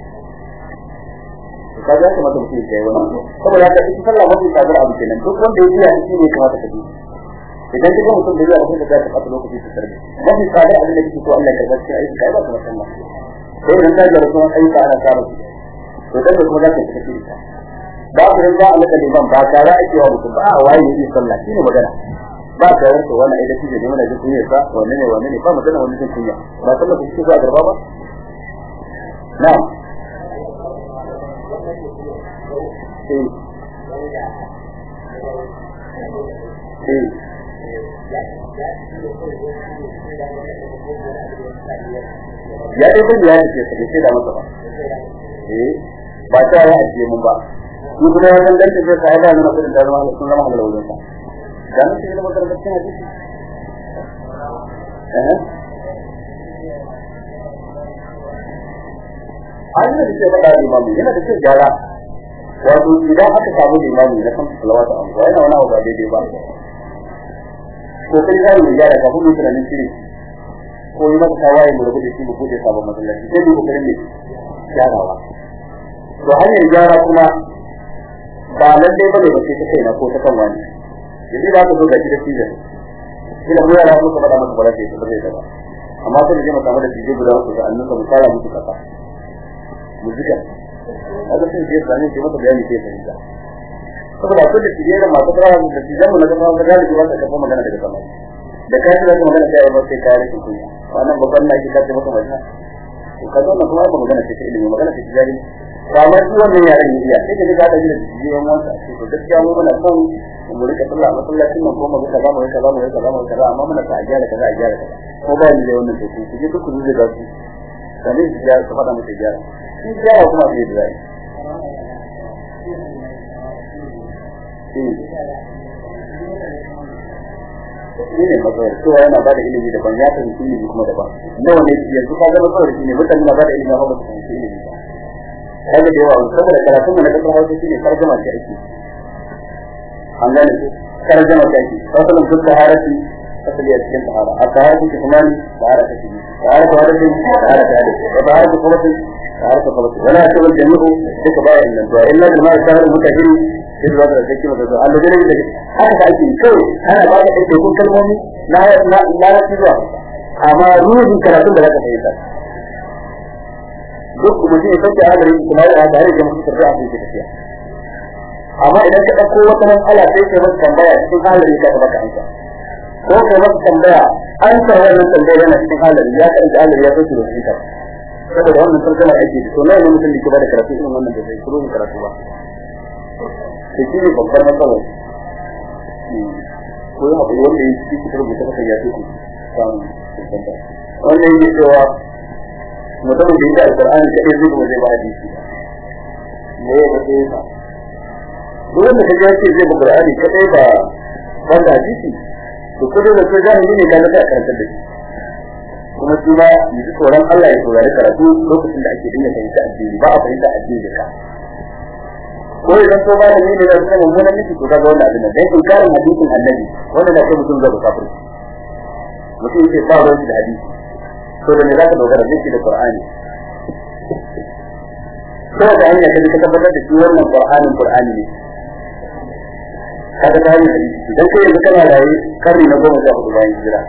kaga kuma mutum sai wannan saboda haka ita sallah mafi kadar abu kenan duk wanda ya yi shi ne kamata ka bi idan kika mutum da zai da zaka fata lokaci su tarbi mafi kadar abin da kike so Allah ya karba shi aiki kai ba kuma sallah sai idan ka jira kuma aiki ana samu to dan kuma zaka tafi da ba ku rinda Allah da liman ba tare ake wa mutum ba waye yake sallah shine magana ba tare da wannan idan kike ne wannan duk ne sa wannan ne ba magana wannan duk kunya ba sallah kike zuwa garba ba na'am ya dai bin ya ce sai da masa ba ba ta ya ajiye mun ba ni kuma wannan dan da sai da na kudin da zama sun zama halal wajen sa dan sai da makarantar cikin hadisi ayyuka da ke da imami yana da cikin gyara wato idan aka samu imami na kan salawatu an ga yana wani ba daidai ba ko kai zai yi gyara kafin mutum ne shi ko yi maka tawaye mu rubuce shi mu bude sabon masallaci sai duk kokarin ne gyarawa to hanyar gyara kuma ba lalle bane ba sai ta kai na ko ta kan wani yanzu da aka zo ga da season kila mu yara muka faɗa masa bara sai ba zai ba amma sai da jama'a kamar da tije guda uku da annuka mu fara muku kasa muzika haka sai je sani ke masa bayani sai fahimta saboda ko da tije da masu fara da tije mu na ga fara da shi wanda ka magana daga sama da kai da magana sai ba sai kai rikin kunya wannan babban naki ka ce maka magana to ka zo na kuma ba magana sai ilimi magana sai tijari ba shi wannan yaran iya sai da ga da tije wannan sai to gaskiya mu muna son mu rika sallah masallacin nan kuma muka zamu rika amma muna ta ajiyar kaza ko ba ni da wannan to ku je ku zuwa da su sai ya ka fada mu tijara shi ya kuma sai da zai ne mazaunar cewa yana ba da ilimi daban ya kan ilimi kuma daban nawa ne yanzu ka ga mazaunar shi ne mutane na ba da ilimi ba su kan ilimi ba kaga da yawa saboda karatun da kasar Hausa shine tarjuma ce ake an gane tarjuma ce ake fasalin duk taharati fasali a cikin tahara a taharati kuma tahara ta cikin tahara ta hadisi tahara ta hadisi wa tahara kuma tahara ta kuma wala ta wal jami'u duka ba inna wa illa jama'a tahara mutahiri sai da da kike da Allah dai da haka ake kai ana ba da dukkan kalmomi na zuwa amma ruhin karatun da zaka fahimta duk mutum ya sauke hadari kuma ya tare da mutum da zai tafiya amma idan ka dauko wata matsala sai ka masa tambaya cikin hadari ka baka amsa ko ka masa tambaya an tsara wannan tambaya yana cikin hadari ya kan da hadari ya sauke da shi ka saboda wannan sarkar ake da to nawa mutum da ke bada karatu irin wannan da zai kuro karatu ba sai shi ne babbar matsala ko ya haɗu wanda ya ci fitar da ta ya tuku samun wannan yake cewa mutum da yake alqur'ani kadai zai ba zai ba hadisi ne ya ce ba dole da kaje ce zai ba alqur'ani kadai ba wanda hadisi to kudin da sai jahili ne da ka karanta da shi kuma shi ba yi tsoron Allah ya saurari karatu lokacin da ake dinga fahimta addini ba a fahimta addini da ka ko idan ko ba da ni da zai mun nan miki to ga wannan abin da in karin hadisin annabi wanda da kai mutum zai kafir mutum yake ba ruwan da hadisi to da ne zaka dogara da shi da Qur'ani ko da hanya da ka tabbatar da shi wannan Qur'ani ne kada ka yi hadisi dan kai yanzu kana rayi karni na 14 bayan hijira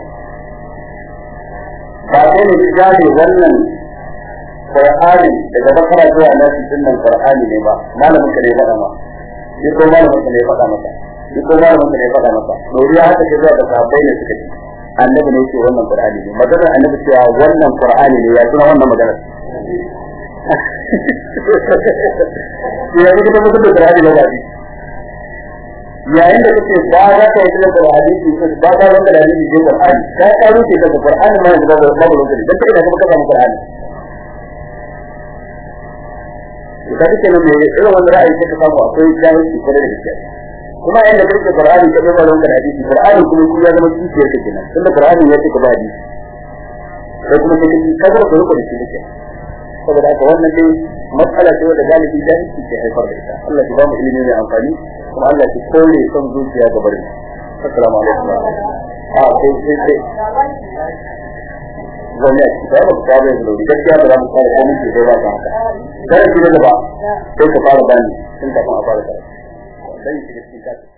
ba sai ne gane wannan Qur'ani daga bakara zuwa nasi dinnan Qur'ani ne ba malamin ka ne faɗa ma shi ko malamin ka ne faɗa maka doriya haka ce zuwa ga sahabbai ne suka ce annabi ne yake wannan Qur'ani ne magana annabi cewa wannan Qur'ani ne ya tuna wannan magana ya yi da mutum da Qur'ani ne ba yayin da kake ba za ka yi da Qur'ani ba ba wanda da hadisi ne Qur'ani ka karu ce da Qur'ani ma da babu lokaci dan kai da kuma ka samu Qur'ani kaje kenan ne irin wannan ra'ayi da ka samu akwai jahilci kare da gaskiya kuma inda kake Qur'ani ka ba wannan hadisi Qur'ani kuma ya zama kiciyar ka kenan tunda Qur'ani ya ce ka ba hadisi sai kuma kake kaza da rubuta da shi saboda haka wannan dai matsala ce wadda galibi jahilci ke haifar da ita Allah ya ba mu ilimi mai amfani kuma Allah ya kore son zuciya ga barin assalamu alaikum sai gwamnati ta ba ta bai da gaskiya da zamu fara komai da ba ta haka sai ki da ba sai ka fara bani sun ta fara karatu dan shi gaskiya